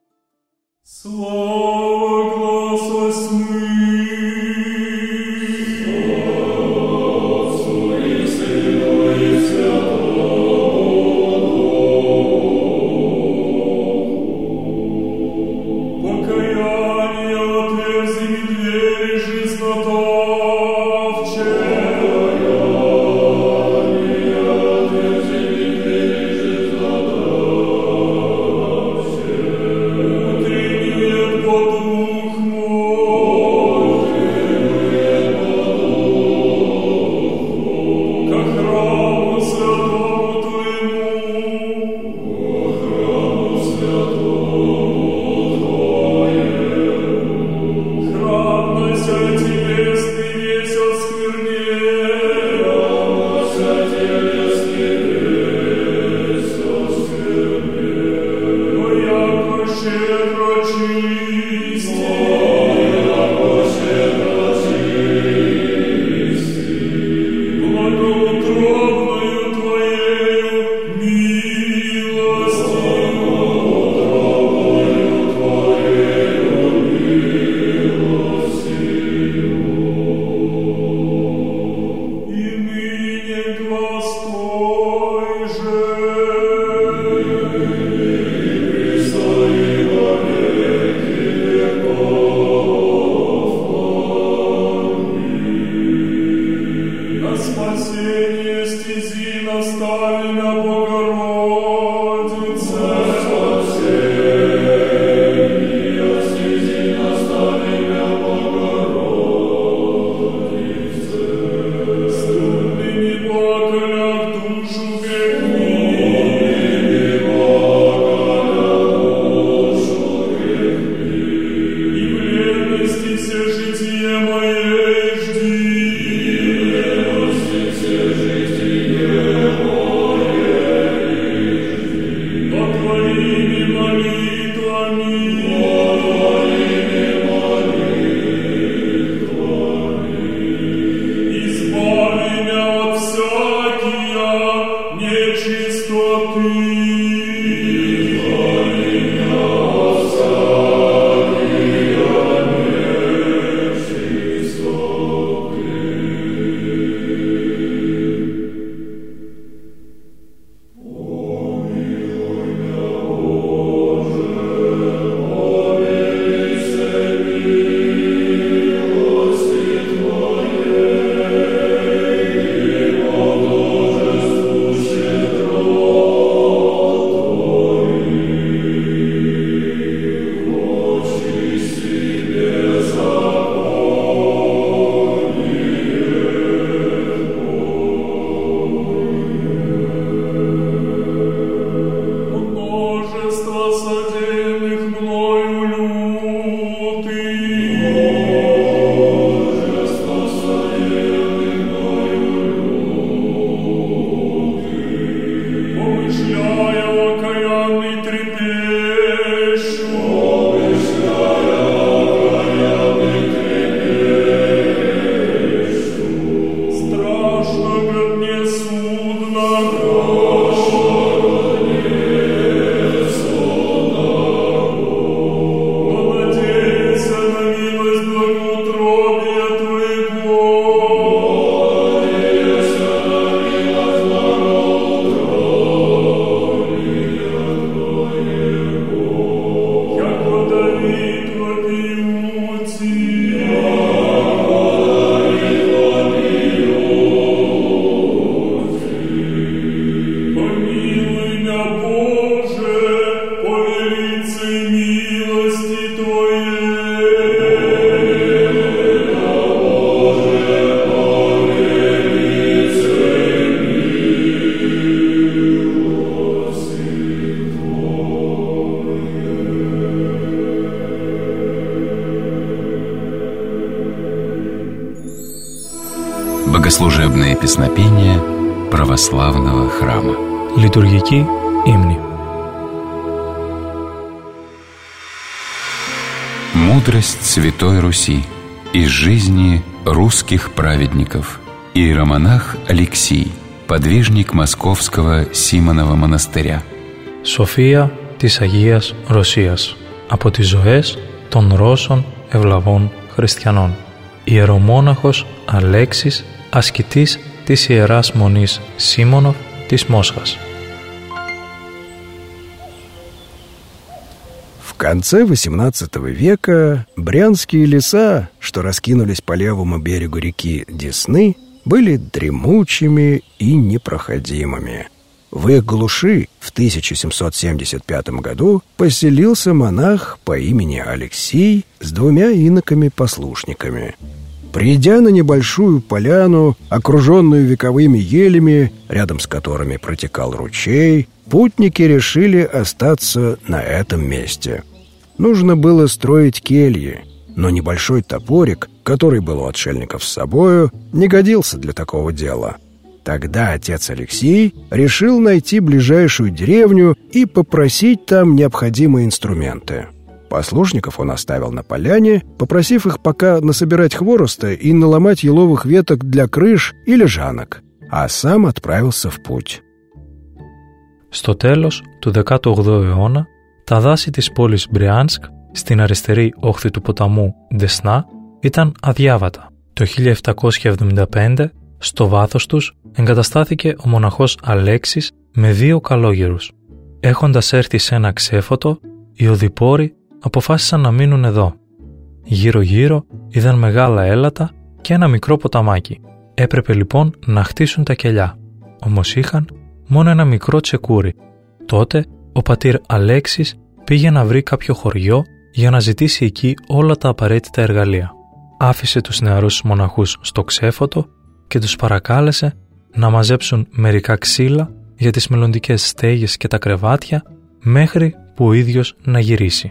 J: Yeah.
A: Богослужебные песнопения православного храма.
B: Литургική ύμνη.
A: Мудрость Святой Руси из жизни русских праведников. Иеромонах Алексий, подвижник Московского Симонова монастыря.
B: Σοφία της Αγίας Ρωσίας. Από τις ζωές των Ρώσων ευλαβών χριστιανών. Ιερομόναχος Αλέξης, ασκητής της Ιεράς Μονής Σίμωνοφ της Μόσχας.
G: В конце восемнадцатого века брянские леса, что раскинулись по левому берегу реки Десны, были дремучими и непроходимыми. В их глуши в тысяча семьсот семьдесят пятом году поселился монах по имени Алексий с двумя иноками-послушниками. Придя на небольшую поляну, окруженную вековыми елями, рядом с которыми протекал ручей, путники решили остаться на этом месте. Нужно было строить кельи, но небольшой топорик, который был у отшельников с собою, не годился для такого дела. Тогда отец Алексий решил найти ближайшую деревню и попросить там необходимые инструменты. Послушников он оставил на поляне, попросив их пока насобирать хвороста и наломать еловых веток для крыш и лежанок, а сам отправился в путь.
B: Στο τέλος του δέκατου όγδοου αιώνα, τα δάση της πόλης Μπριάνσκ, στην αριστερή όχθη του ποταμού Ντεσνά, ήταν αδιάβατα. Το χίλια επτακόσια εβδομήντα πέντε, στο βάθος τους, εγκαταστάθηκε ο μοναχός Αλέξης με δύο καλόγερους. Έχοντας έρθει σε ένα ξέφωτο, οι οδηπόροι αποφάσισαν να μείνουν εδώ. Γύρω-γύρω είδαν μεγάλα έλατα και ένα μικρό ποταμάκι. Έπρεπε λοιπόν να χτίσουν τα κελιά. Όμως είχαν μόνο ένα μικρό τσεκούρι. Τότε ο πατήρ Αλέξης πήγε να βρει κάποιο χωριό για να ζητήσει εκεί όλα τα απαραίτητα εργαλεία. Άφησε τους νεαρούς μοναχούς στο ξέφωτο και τους παρακάλεσε να μαζέψουν μερικά ξύλα για τις μελλοντικές στέγες και τα κρεβάτια μέχρι που ο ίδιος να γυρίσει.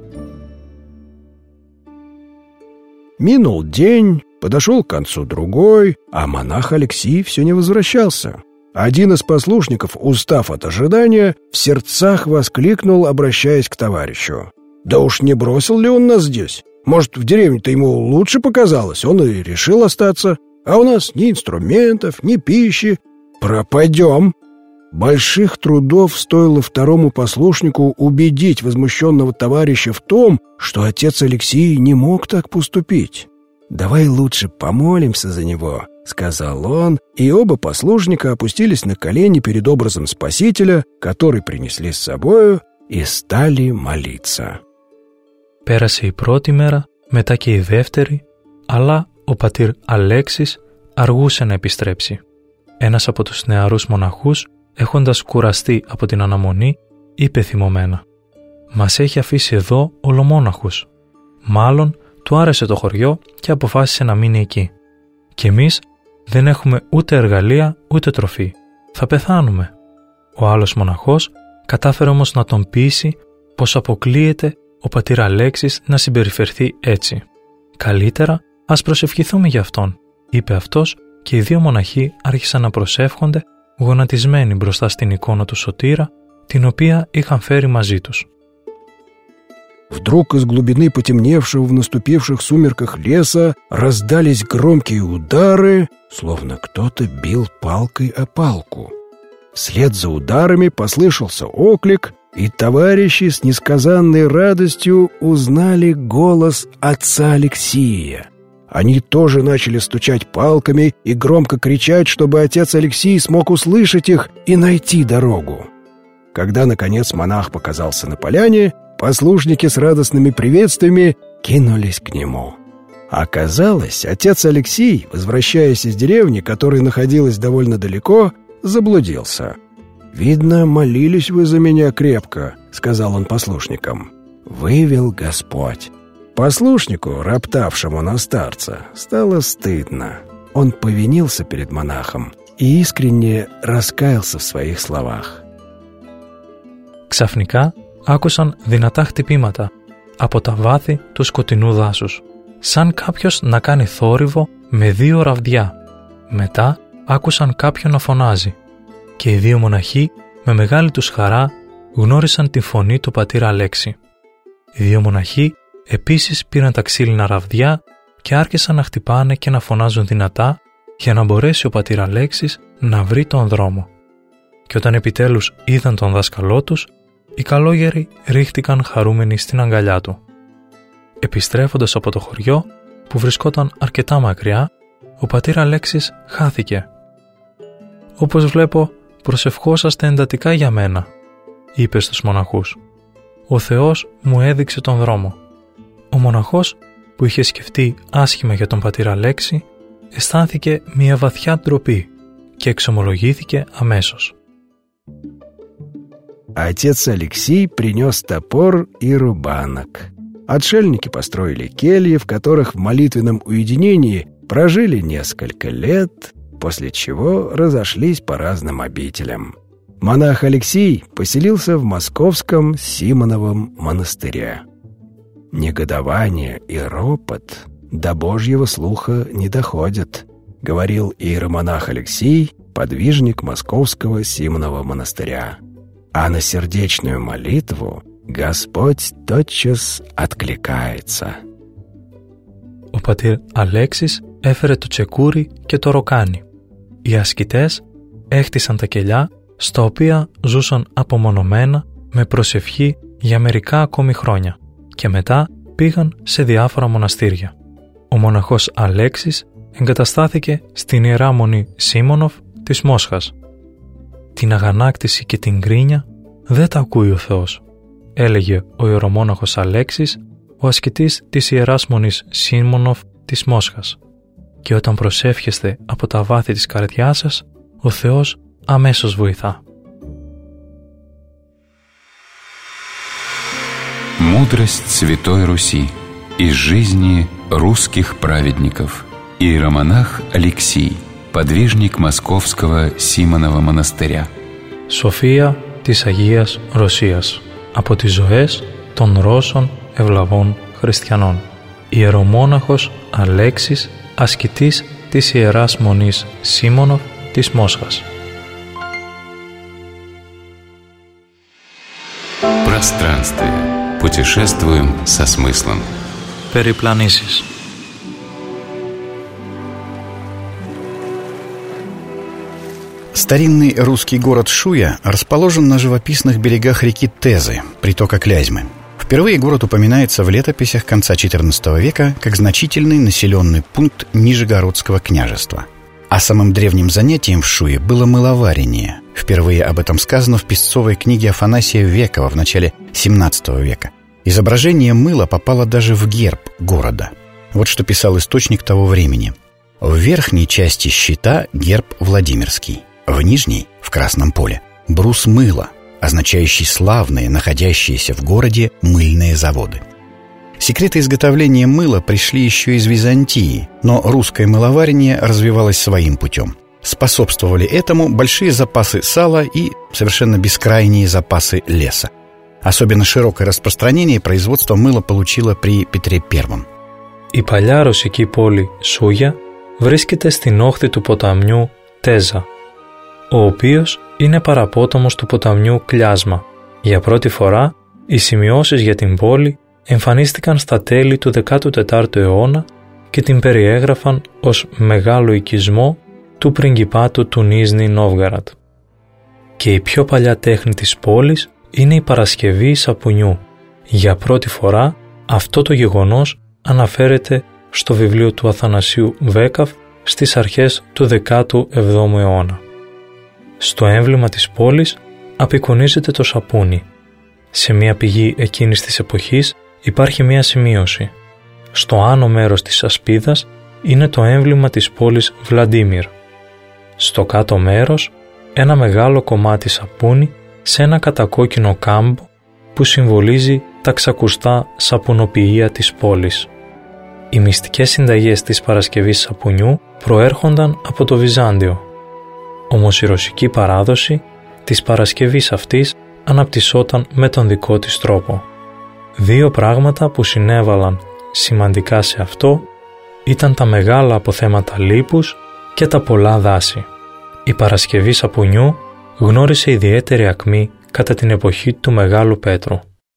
G: Минул день, подошел к концу другой, а монах Алексий все не возвращался. Один из послушников, устав от ожидания, в сердцах воскликнул, обращаясь к товарищу: «Да уж не бросил ли он нас здесь? Может, в деревне-то ему лучше показалось, он и решил остаться, а у нас ни инструментов, ни пищи. Пропадем!» Больших трудов стоило второму послушнику убедить возмущенного товарища в том, что отец Алексий не мог так поступить. «Давай лучше помолимся за него», — сказал он, и оба послушника опустились на колени перед образом Спасителя, который принесли с собою, и стали молиться.
B: Πέρασε η πρώτη μέρα, μετά και η δεύτερη, αλλά ο πατήρ Αλέξης αργούσε να επιστρέψει. Ένας από τους νεαρούς μοναχούς, έχοντας κουραστεί από την αναμονή, είπε θυμωμένα: «Μας έχει αφήσει εδώ ολομόναχους. Μάλλον του άρεσε το χωριό και αποφάσισε να μείνει εκεί. Και εμείς δεν έχουμε ούτε εργαλεία ούτε τροφή. Θα πεθάνουμε». Ο άλλος μοναχός κατάφερε όμως να τον πείσει πως αποκλείεται ο πατήρ Αλέξης να συμπεριφερθεί έτσι. «Καλύτερα ας προσευχηθούμε για αυτόν», είπε αυτός, και οι δύο μοναχοί άρχισαν να προσεύχονται γονατισμένοι μπροστά στην εικόνα του Σωτήρα, την οποία είχαν φέρει μαζί τους.
G: Вдруг из глубины потемневшего в наступивших сумерках леса раздались громкие удары, словно кто-то бил палкой о палку. Вслед за ударами послышался оклик, и товарищи с несказанной радостью узнали голос отца Алексия. Они тоже начали стучать палками и громко кричать, чтобы отец Алексий смог услышать их и найти дорогу. Когда, наконец, монах показался на поляне, послушники с радостными приветствиями кинулись к нему. Оказалось, отец Алексий, возвращаясь из деревни, которая находилась довольно далеко, заблудился. «Видно, молились вы за меня крепко», — сказал он послушникам. «Вывел Господь». Послушнику, роптавшему на старца, стало стыдно. Он повинился перед монахом и искренне раскаялся в своих словах.
B: Ξαφνικά άκουσαν δυνατά χτυπήματα από τα βάθη του σκοτεινού δάσους, σαν κάποιος να κάνει θόρυβο με δύο ραβδιά. Μετά άκουσαν κάποιον να φωνάζει και οι δύο μοναχοί με μεγάλη τους χαρά γνώρισαν τη φωνή του πατήρα Αλέξη. Οι δύο μοναχοί επίσης πήραν τα ξύλινα ραβδιά και άρχισαν να χτυπάνε και να φωνάζουν δυνατά για να μπορέσει ο πατήρ Αλέξης να βρει τον δρόμο. Και όταν επιτέλους είδαν τον δάσκαλό τους, οι καλόγεροι ρίχτηκαν χαρούμενοι στην αγκαλιά του. Επιστρέφοντας από το χωριό, που βρισκόταν αρκετά μακριά, ο πατήρ Αλέξης χάθηκε. «Όπως βλέπω, προσευχόσαστε εντατικά για μένα», είπε στους μοναχούς. «Ο Θεός μου έδειξε τον δρόμο». Ο μοναχός, που είχε σκεφτεί άσχημα για τον πατήρ Αλέξη, αισθάνθηκε μια βαθιά ντροπή και εξομολογήθηκε αμέσως.
G: Отец Алексей принес топор и рубанок. Отшельники построили кельи, в которых в молитвенном уединении прожили несколько лет, после чего разошлись по разным обителям. Монах Алексей поселился в московском Симоновом монастыре. «Негодование и ропот до Божьего слуха не доходят», — говорил иеромонах Алексей, подвижник московского Симонова монастыря. «А на сердечную молитву Господь тотчас откликается».
B: Ο πατήρ Αλέξης έφερε το τσεκούρι και το ροκάνι. Οι ασκητές έχτισαν τα κελιά, στα οποία ζούσαν απομονωμένα με προσευχή για μερικά ακόμη χρόνια και μετά πήγαν σε διάφορα μοναστήρια. Ο μοναχός Αλέξης εγκαταστάθηκε στην Ιερά Μονή Σίμωνοφ της Μόσχας. «Την αγανάκτηση και την κρίνια δεν τα ακούει ο Θεός», έλεγε ο ιερομόναχος Αλέξης, ο ασκητής της Ιεράς Μονής Σίμωνοφ της Μόσχας. «Και όταν προσεύχεστε από τα βάθη της καρδιάς σας, ο Θεός αμέσως βοηθά».
A: Мудрость Святой Руси из жизни русских праведников. Иеромонах Алексий, подвижник Московского Симонова монастыря.
B: Σοφία της Αγίας Ρωσίας από τις ζωές των Ρώσων ευλαβών χριστιανών. Ιερομόναχος Αλέξης, ασκητής της Ιεράς Μονής Σίμωνοφ της Μόσχας.
A: Пространствие. Путешествуем со смыслом.
B: Περιπλανήσεις.
J: Старинный русский город Шуя расположен на живописных берегах реки Тезы, притока Клязьмы. Впервые город упоминается в летописях конца четырнадцатого века как значительный населенный пункт Нижегородского княжества. А самым древним занятием в Шуе было мыловарение. Впервые об этом сказано в песцовой книге Афанасия Векова в начале семнадцатого века. Изображение мыла попало даже в герб города. Вот что писал источник того времени. В верхней части щита герб Владимирский, в нижней, в красном поле, брус мыла, означающий славные, находящиеся в городе мыльные заводы. Секреты изготовления мыла пришли еще из Византии, но русское мыловарение развивалось своим путем. Способствовали этому большие запасы сала и совершенно бескрайние запасы леса. Особенно широкое распространение производство мыла получило при Петре Первом.
B: Η παλιά ρωσική πόλη Σούγια βρίσκεται στην όχθη του ποταμιού Τέζα, ο οποίος είναι παραπόταμος του ποταμιού Κλιάσμα. Για πρώτη φορά, οι σημειώσεις για την πόλη εμφανίστηκαν στα τέλη του δέκατου τετάρτου αιώνα και την περιέγραφαν ως μεγάλο οικισμό του πριγκιπάτου του Νίζνι Νόβγαραντ. Και η πιο παλιά τέχνη της πόλης είναι η παρασκευή σαπουνιού. Για πρώτη φορά αυτό το γεγονός αναφέρεται στο βιβλίο του Αθανασίου Βέκαβ στις αρχές του δέκατου εβδόμου αιώνα. Στο έμβλημα της πόλης απεικονίζεται το σαπούνι. Σε μια πηγή εκείνης της εποχής υπάρχει μια σημείωση. Στο άνω μέρος της ασπίδας είναι το έμβλημα της πόλης Βλαντίμιρ. Στο κάτω μέρος ένα μεγάλο κομμάτι σαπούνι σε ένα κατακόκκινο κάμπο που συμβολίζει τα ξακουστά σαπουνοποιεία της πόλης. Οι μυστικές συνταγές της παρασκευής σαπουνιού προέρχονταν από το Βυζάντιο. Όμως η ρωσική παράδοση της παρασκευής αυτής αναπτυσσόταν με τον δικό της τρόπο. Δύο πράγματα που συνέβαλαν σημαντικά σε αυτό ήταν τα μεγάλα αποθέματα λίπους και τα πολλά δάση. Η παρασκευή σαπουνιού γνώρισε ιδιαίτερη ακμή κατά την εποχή του Μεγάλου Πέτρου.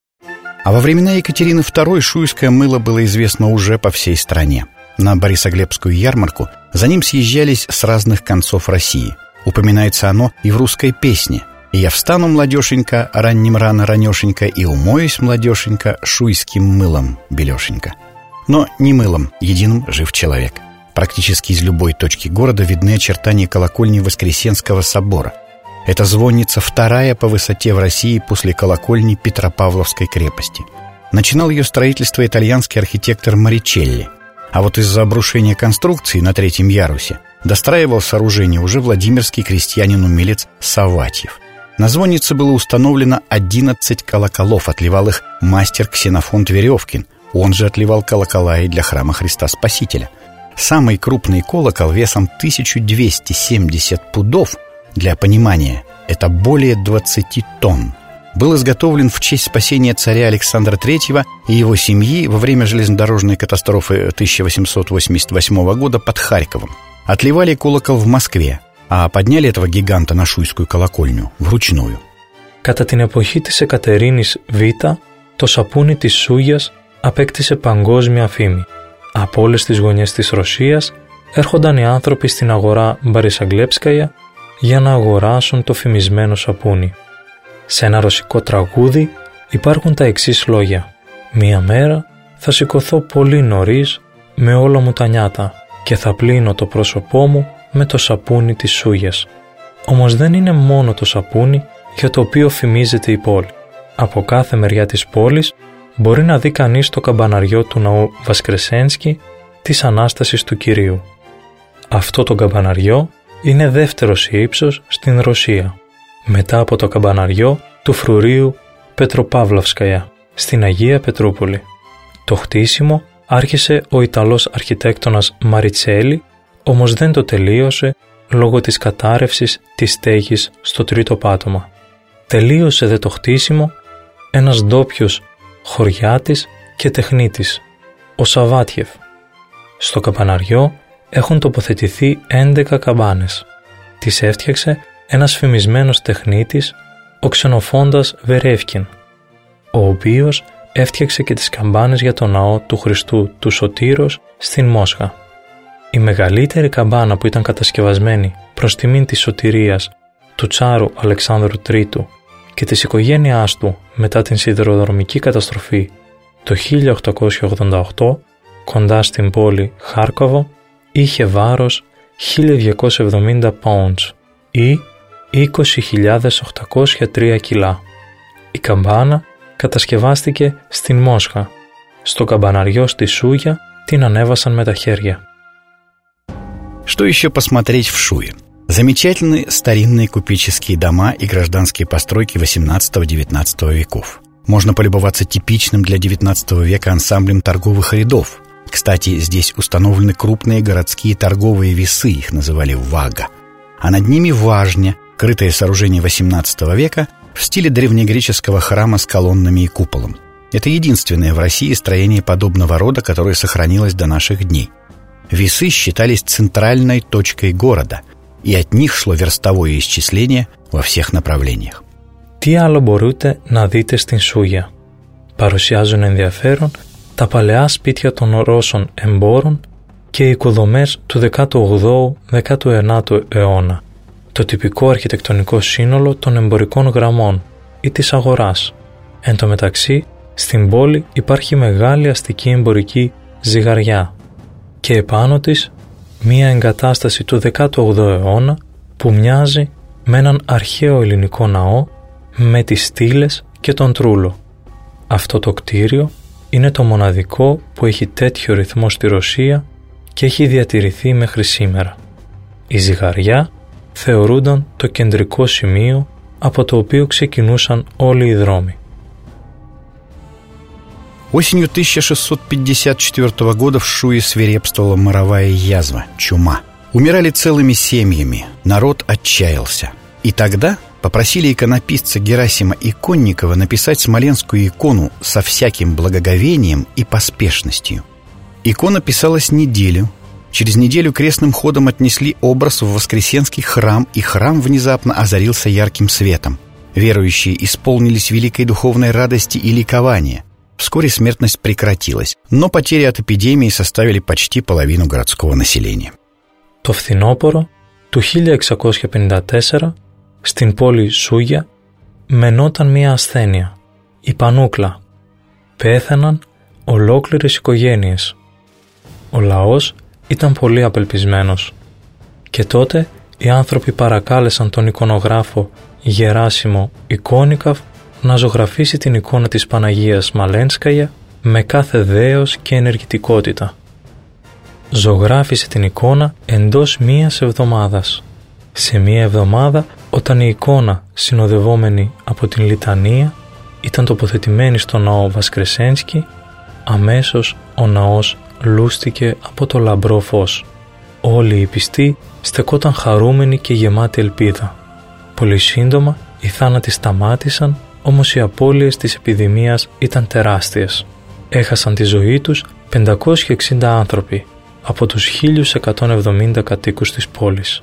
J: А во времена Екатерины второй шуйское мыло было известно уже по всей стране. На Борисоглебскую ярмарку за ним съезжались с разных концов России. Упоминается оно и в русской песне: «И я встану, младешенька, ранним рано ранешенька, и умоюсь, младешенька, шуйским мылом белешенька». Но не мылом единым жив человек. Практически из любой точки города видны очертания колокольни Воскресенского собора. Это звонница вторая по высоте в России после колокольни Петропавловской крепости. Начинал ее строительство итальянский архитектор Маричелли. А вот из-за обрушения конструкции на третьем ярусе достраивал сооружение уже владимирский крестьянин-умелец Саватьев. На звоннице было установлено одиннадцать колоколов, отливал их мастер Ксенофонт Веревкин. Он же отливал колокола и для храма Христа Спасителя. Самый крупный колокол весом тысяча двести семьдесят пудов, для понимания, это более двадцати тонн, был изготовлен в честь спасения царя Александра третьего и его семьи во время железнодорожной катастрофы тысяча восемьсот восемьдесят восьмого года под Харьковом. Отливали колокол в Москве, а подняли этого гиганта на Шуйскую колокольню вручную.
B: Κατά την εποχή της Εκατερίνης Β, το σαπούνι της Σούγιας απέκτησε παγκόσμια φήμη. Από όλες τις γωνιές της Ρωσίας έρχονταν οι άνθρωποι στην αγορά Μπαρισαγκλέψκαια για να αγοράσουν το φημισμένο σαπούνι. Σε ένα ρωσικό τραγούδι υπάρχουν τα εξής λόγια: «Μία μέρα θα σηκωθώ πολύ νωρίς με όλα μου τα νιάτα και θα πλύνω το πρόσωπό μου με το σαπούνι της Σούγιας». Όμως δεν είναι μόνο το σαπούνι για το οποίο φημίζεται η πόλη. Από κάθε μεριά της πόλης μπορεί να δει κανείς το καμπαναριό του ναού Βασκρεσένσκι της Ανάστασης του Κυρίου. Αυτό το καμπαναριό είναι δεύτερο σε ύψος στην Ρωσία, μετά από το καμπαναριό του φρουρίου Πετροπαύλοβσκαια στην Αγία Πετρούπολη. Το χτίσιμο άρχισε ο Ιταλός αρχιτέκτονας Μαριτσέλη, όμως δεν το τελείωσε λόγω της κατάρρευσης της στέγης στο τρίτο πάτωμα. Τελείωσε δε το χτίσιμο ένας ντόπιος χωριάτης και τεχνίτης, ο Σαβάτιεφ. Στο καμπαναριό έχουν τοποθετηθεί έντεκα καμπάνες. Τις έφτιαξε ένας φημισμένος τεχνίτης, ο Ξενοφόντας Βερεύκιν, ο οποίος έφτιαξε και τις καμπάνες για το ναό του Χριστού του Σωτήρος στην Μόσχα. Η μεγαλύτερη καμπάνα που ήταν κατασκευασμένη προς τιμήν της σωτηρίας του Τσάρου Αλεξάνδρου Τρίτου και της οικογένειάς του μετά την σιδηροδρομική καταστροφή το χίλια οκτακόσια ογδόντα οκτώ κοντά στην πόλη Χάρκοβο είχε βάρος χίλια διακόσια εβδομήντα pounds ή είκοσι χιλιάδες οκτακόσια τρία κιλά. Η καμπάνα κατασκευάστηκε στην Μόσχα. Στο καμπαναριό στη Σούγια την ανέβασαν με τα χέρια.
J: Что еще посмотреть в Шуе? Замечательные старинные купеческие дома и гражданские постройки восемнадцатого-девятнадцатого веков. Можно полюбоваться типичным для девятнадцатого века ансамблем торговых рядов. Кстати, здесь установлены крупные городские торговые весы, их называли вага. А над ними важня, крытое сооружение восемнадцатого века в стиле древнегреческого храма с колоннами и куполом. Это единственное в России строение подобного рода, которое сохранилось до наших дней. Весы считались центральной точкой города, и от них шло верстовое исчисление во всех направлениях.
B: Τι άλλο μπορείτε να δείτε στην Σούγια? Παρουσιάζουν ενδιαφέρον τα παλαιά σπίτια των Ρώσων εμπόρων και οι οικοδομές του δέκατου όγδοου με δέκατου ενάτου αιώνα, το τυπικό αρχιτεκτονικό σύνολο των εμπορικών γραμμών ή της αγοράς. Εν τω μεταξύ, στην πόλη υπάρχει μεγάλη αστική εμπορική ζυγαριά και επάνω της μία εγκατάσταση του δέκατου όγδοου αιώνα που μοιάζει με έναν αρχαίο ελληνικό ναό με τις στήλες και τον τρούλο. Αυτό το κτίριο είναι το μοναδικό που έχει τέτοιο ρυθμό στη Ρωσία και έχει διατηρηθεί μέχρι σήμερα. Η ζυγαριά θεωρούνταν το κεντρικό σημείο από το οποίο ξεκινούσαν όλοι οι δρόμοι.
J: Осенью тысяча шестьсот пятьдесят четвёртого года в Шуе свирепствовала моровая язва, чума. Умирали целыми семьями, народ отчаялся. И тогда попросили иконописца Герасима Иконникова написать смоленскую икону со всяким благоговением и поспешностью. Икона писалась неделю, Через неделю крестным ходом отнесли образ в Воскресенский храм, и храм внезапно озарился ярким светом. Верующие исполнились великой духовной радости и ликования. Вскоре смертность прекратилась, но потери от эпидемии составили почти половину городского населения.
B: Το φθινόπωρο του χίλια εξακόσια πενήντα τέσσερα στην πόλη Σούγια μενόταν μία ασθένεια, η πανούκλα. Πέθαναν ολόκληρες οικογένειες. Ο λαός ήταν πολύ απελπισμένος. Και τότε οι άνθρωποι παρακάλεσαν τον εικονογράφο Γεράσιμο Εικόνικαφ να ζωγραφίσει την εικόνα της Παναγίας Μαλένσκαγια με κάθε δέος και ενεργητικότητα. Ζωγράφισε την εικόνα εντός μίας εβδομάδας. Σε μία εβδομάδα, όταν η εικόνα, συνοδευόμενη από την λιτανία, ήταν τοποθετημένη στο ναό Βασκρεσένσκι, αμέσως ο ναός λούστηκε από το λαμπρό φως. Όλοι οι πιστοί στεκόταν χαρούμενοι και γεμάτοι ελπίδα. Πολύ σύντομα οι θάνατοι σταμάτησαν, όμως οι απώλειες της επιδημίας ήταν τεράστιες. Έχασαν τη ζωή τους πεντακόσιοι εξήντα άνθρωποι από τους χίλια εκατόν εβδομήντα κατοίκους της πόλης.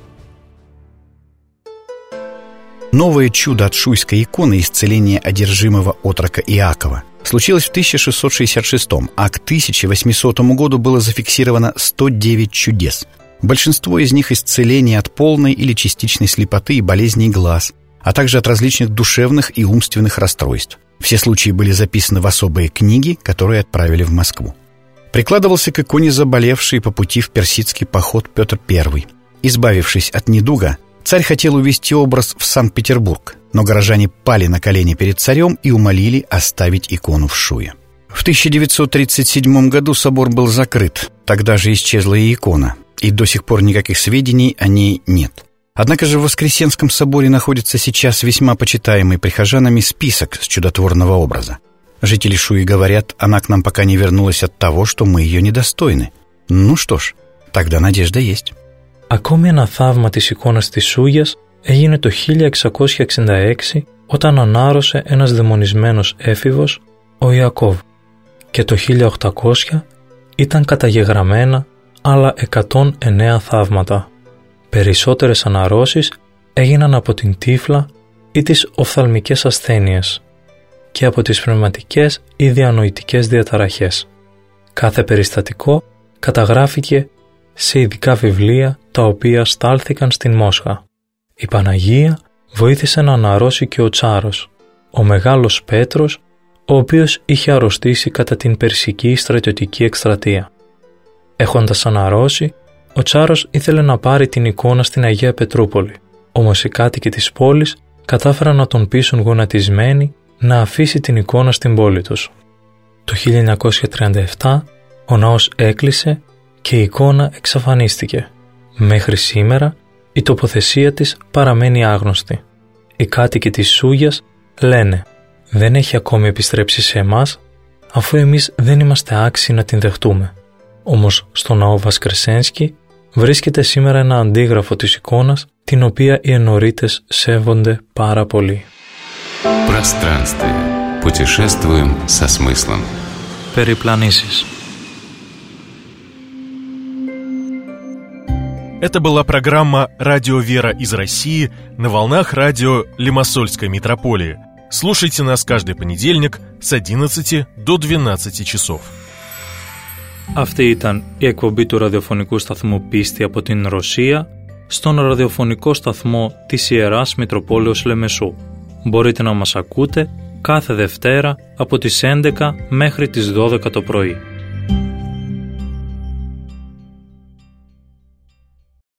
J: Новое чудо от шуйской иконы исцеления одержимого отрока Иакова случилось в тысяча шестьсот шестьдесят шестом, а к тысяча восьмисотому году было зафиксировано сто девять чудес. Большинство из них исцеление от полной или частичной слепоты и болезней глаз, а также от различных душевных и умственных расстройств. Все случаи были записаны в особые книги, которые отправили в Москву. Прикладывался к иконе заболевший по пути в персидский поход Петр Первый. Избавившись от недуга, царь хотел увезти образ в Санкт-Петербург, но горожане пали на колени перед царем и умолили оставить икону в Шуе. В тысяча девятьсот тридцать седьмом году собор был закрыт, тогда же исчезла и икона, и до сих пор никаких сведений о ней нет. Однако же в Воскресенском соборе находится сейчас весьма почитаемый прихожанами список с чудотворного образа. Жители Шуи говорят, она к нам пока не вернулась от того, что мы ее недостойны. Ну что ж, тогда надежда есть.
B: Ακόμη ένα θαύμα της εικόνας της Σούγιας έγινε το χίλια εξακόσια εξήντα έξι όταν ανάρρωσε ένας δαιμονισμένος έφηβος, ο Ιακώβ, και το χίλια οκτακόσια ήταν καταγεγραμμένα άλλα εκατόν εννέα θαύματα. Περισσότερες αναρρώσεις έγιναν από την τύφλα ή τις οφθαλμικές ασθένειες και από τις πνευματικές ή διανοητικές διαταραχές. Κάθε περιστατικό καταγράφηκε σε ειδικά βιβλία τα οποία στάλθηκαν στην Μόσχα. Η Παναγία βοήθησε να αναρρώσει και ο Τσάρος, ο μεγάλος Πέτρος, ο οποίος είχε αρρωστήσει κατά την περσική στρατιωτική εκστρατεία. Έχοντας αναρρώσει, ο Τσάρος ήθελε να πάρει την εικόνα στην Αγία Πετρούπολη, όμως οι κάτοικοι της πόλης κατάφεραν να τον πείσουν γονατισμένοι να αφήσει την εικόνα στην πόλη τους. Το χίλια εννιακόσια τριάντα επτά ο ναός έκλεισε και η εικόνα εξαφανίστηκε. Μέχρι σήμερα η τοποθεσία της παραμένει άγνωστη. Οι κάτοικοι της Σούγιας λένε «Δεν έχει ακόμη επιστρέψει σε εμάς, αφού εμείς δεν είμαστε άξιοι να την δεχτούμε». Όμως στο ναό Βασκρεσένσκι βρίσκεται σήμερα ένα αντίγραφο της εικόνας, την οποία οι ενορίτες σέβονται πάρα πολύ.
A: Пространствие. Путешествуем со смыслом.
B: Περιπλανήσεις.
K: Это была программа «Радио Вера» из России на волнах радио Лимассольской митрополии. Слушайте нас каждый понедельник с одиннадцати до двенадцати часов.
B: Αυτή ήταν η εκπομπή του ραδιοφωνικού σταθμού Πίστη από την Ρωσία στον ραδιοφωνικό σταθμό της Ιεράς Μητροπόλεως Λεμεσού. Μπορείτε να μας ακούτε κάθε Δευτέρα από τις έντεκα μέχρι τις δώδεκα το πρωί.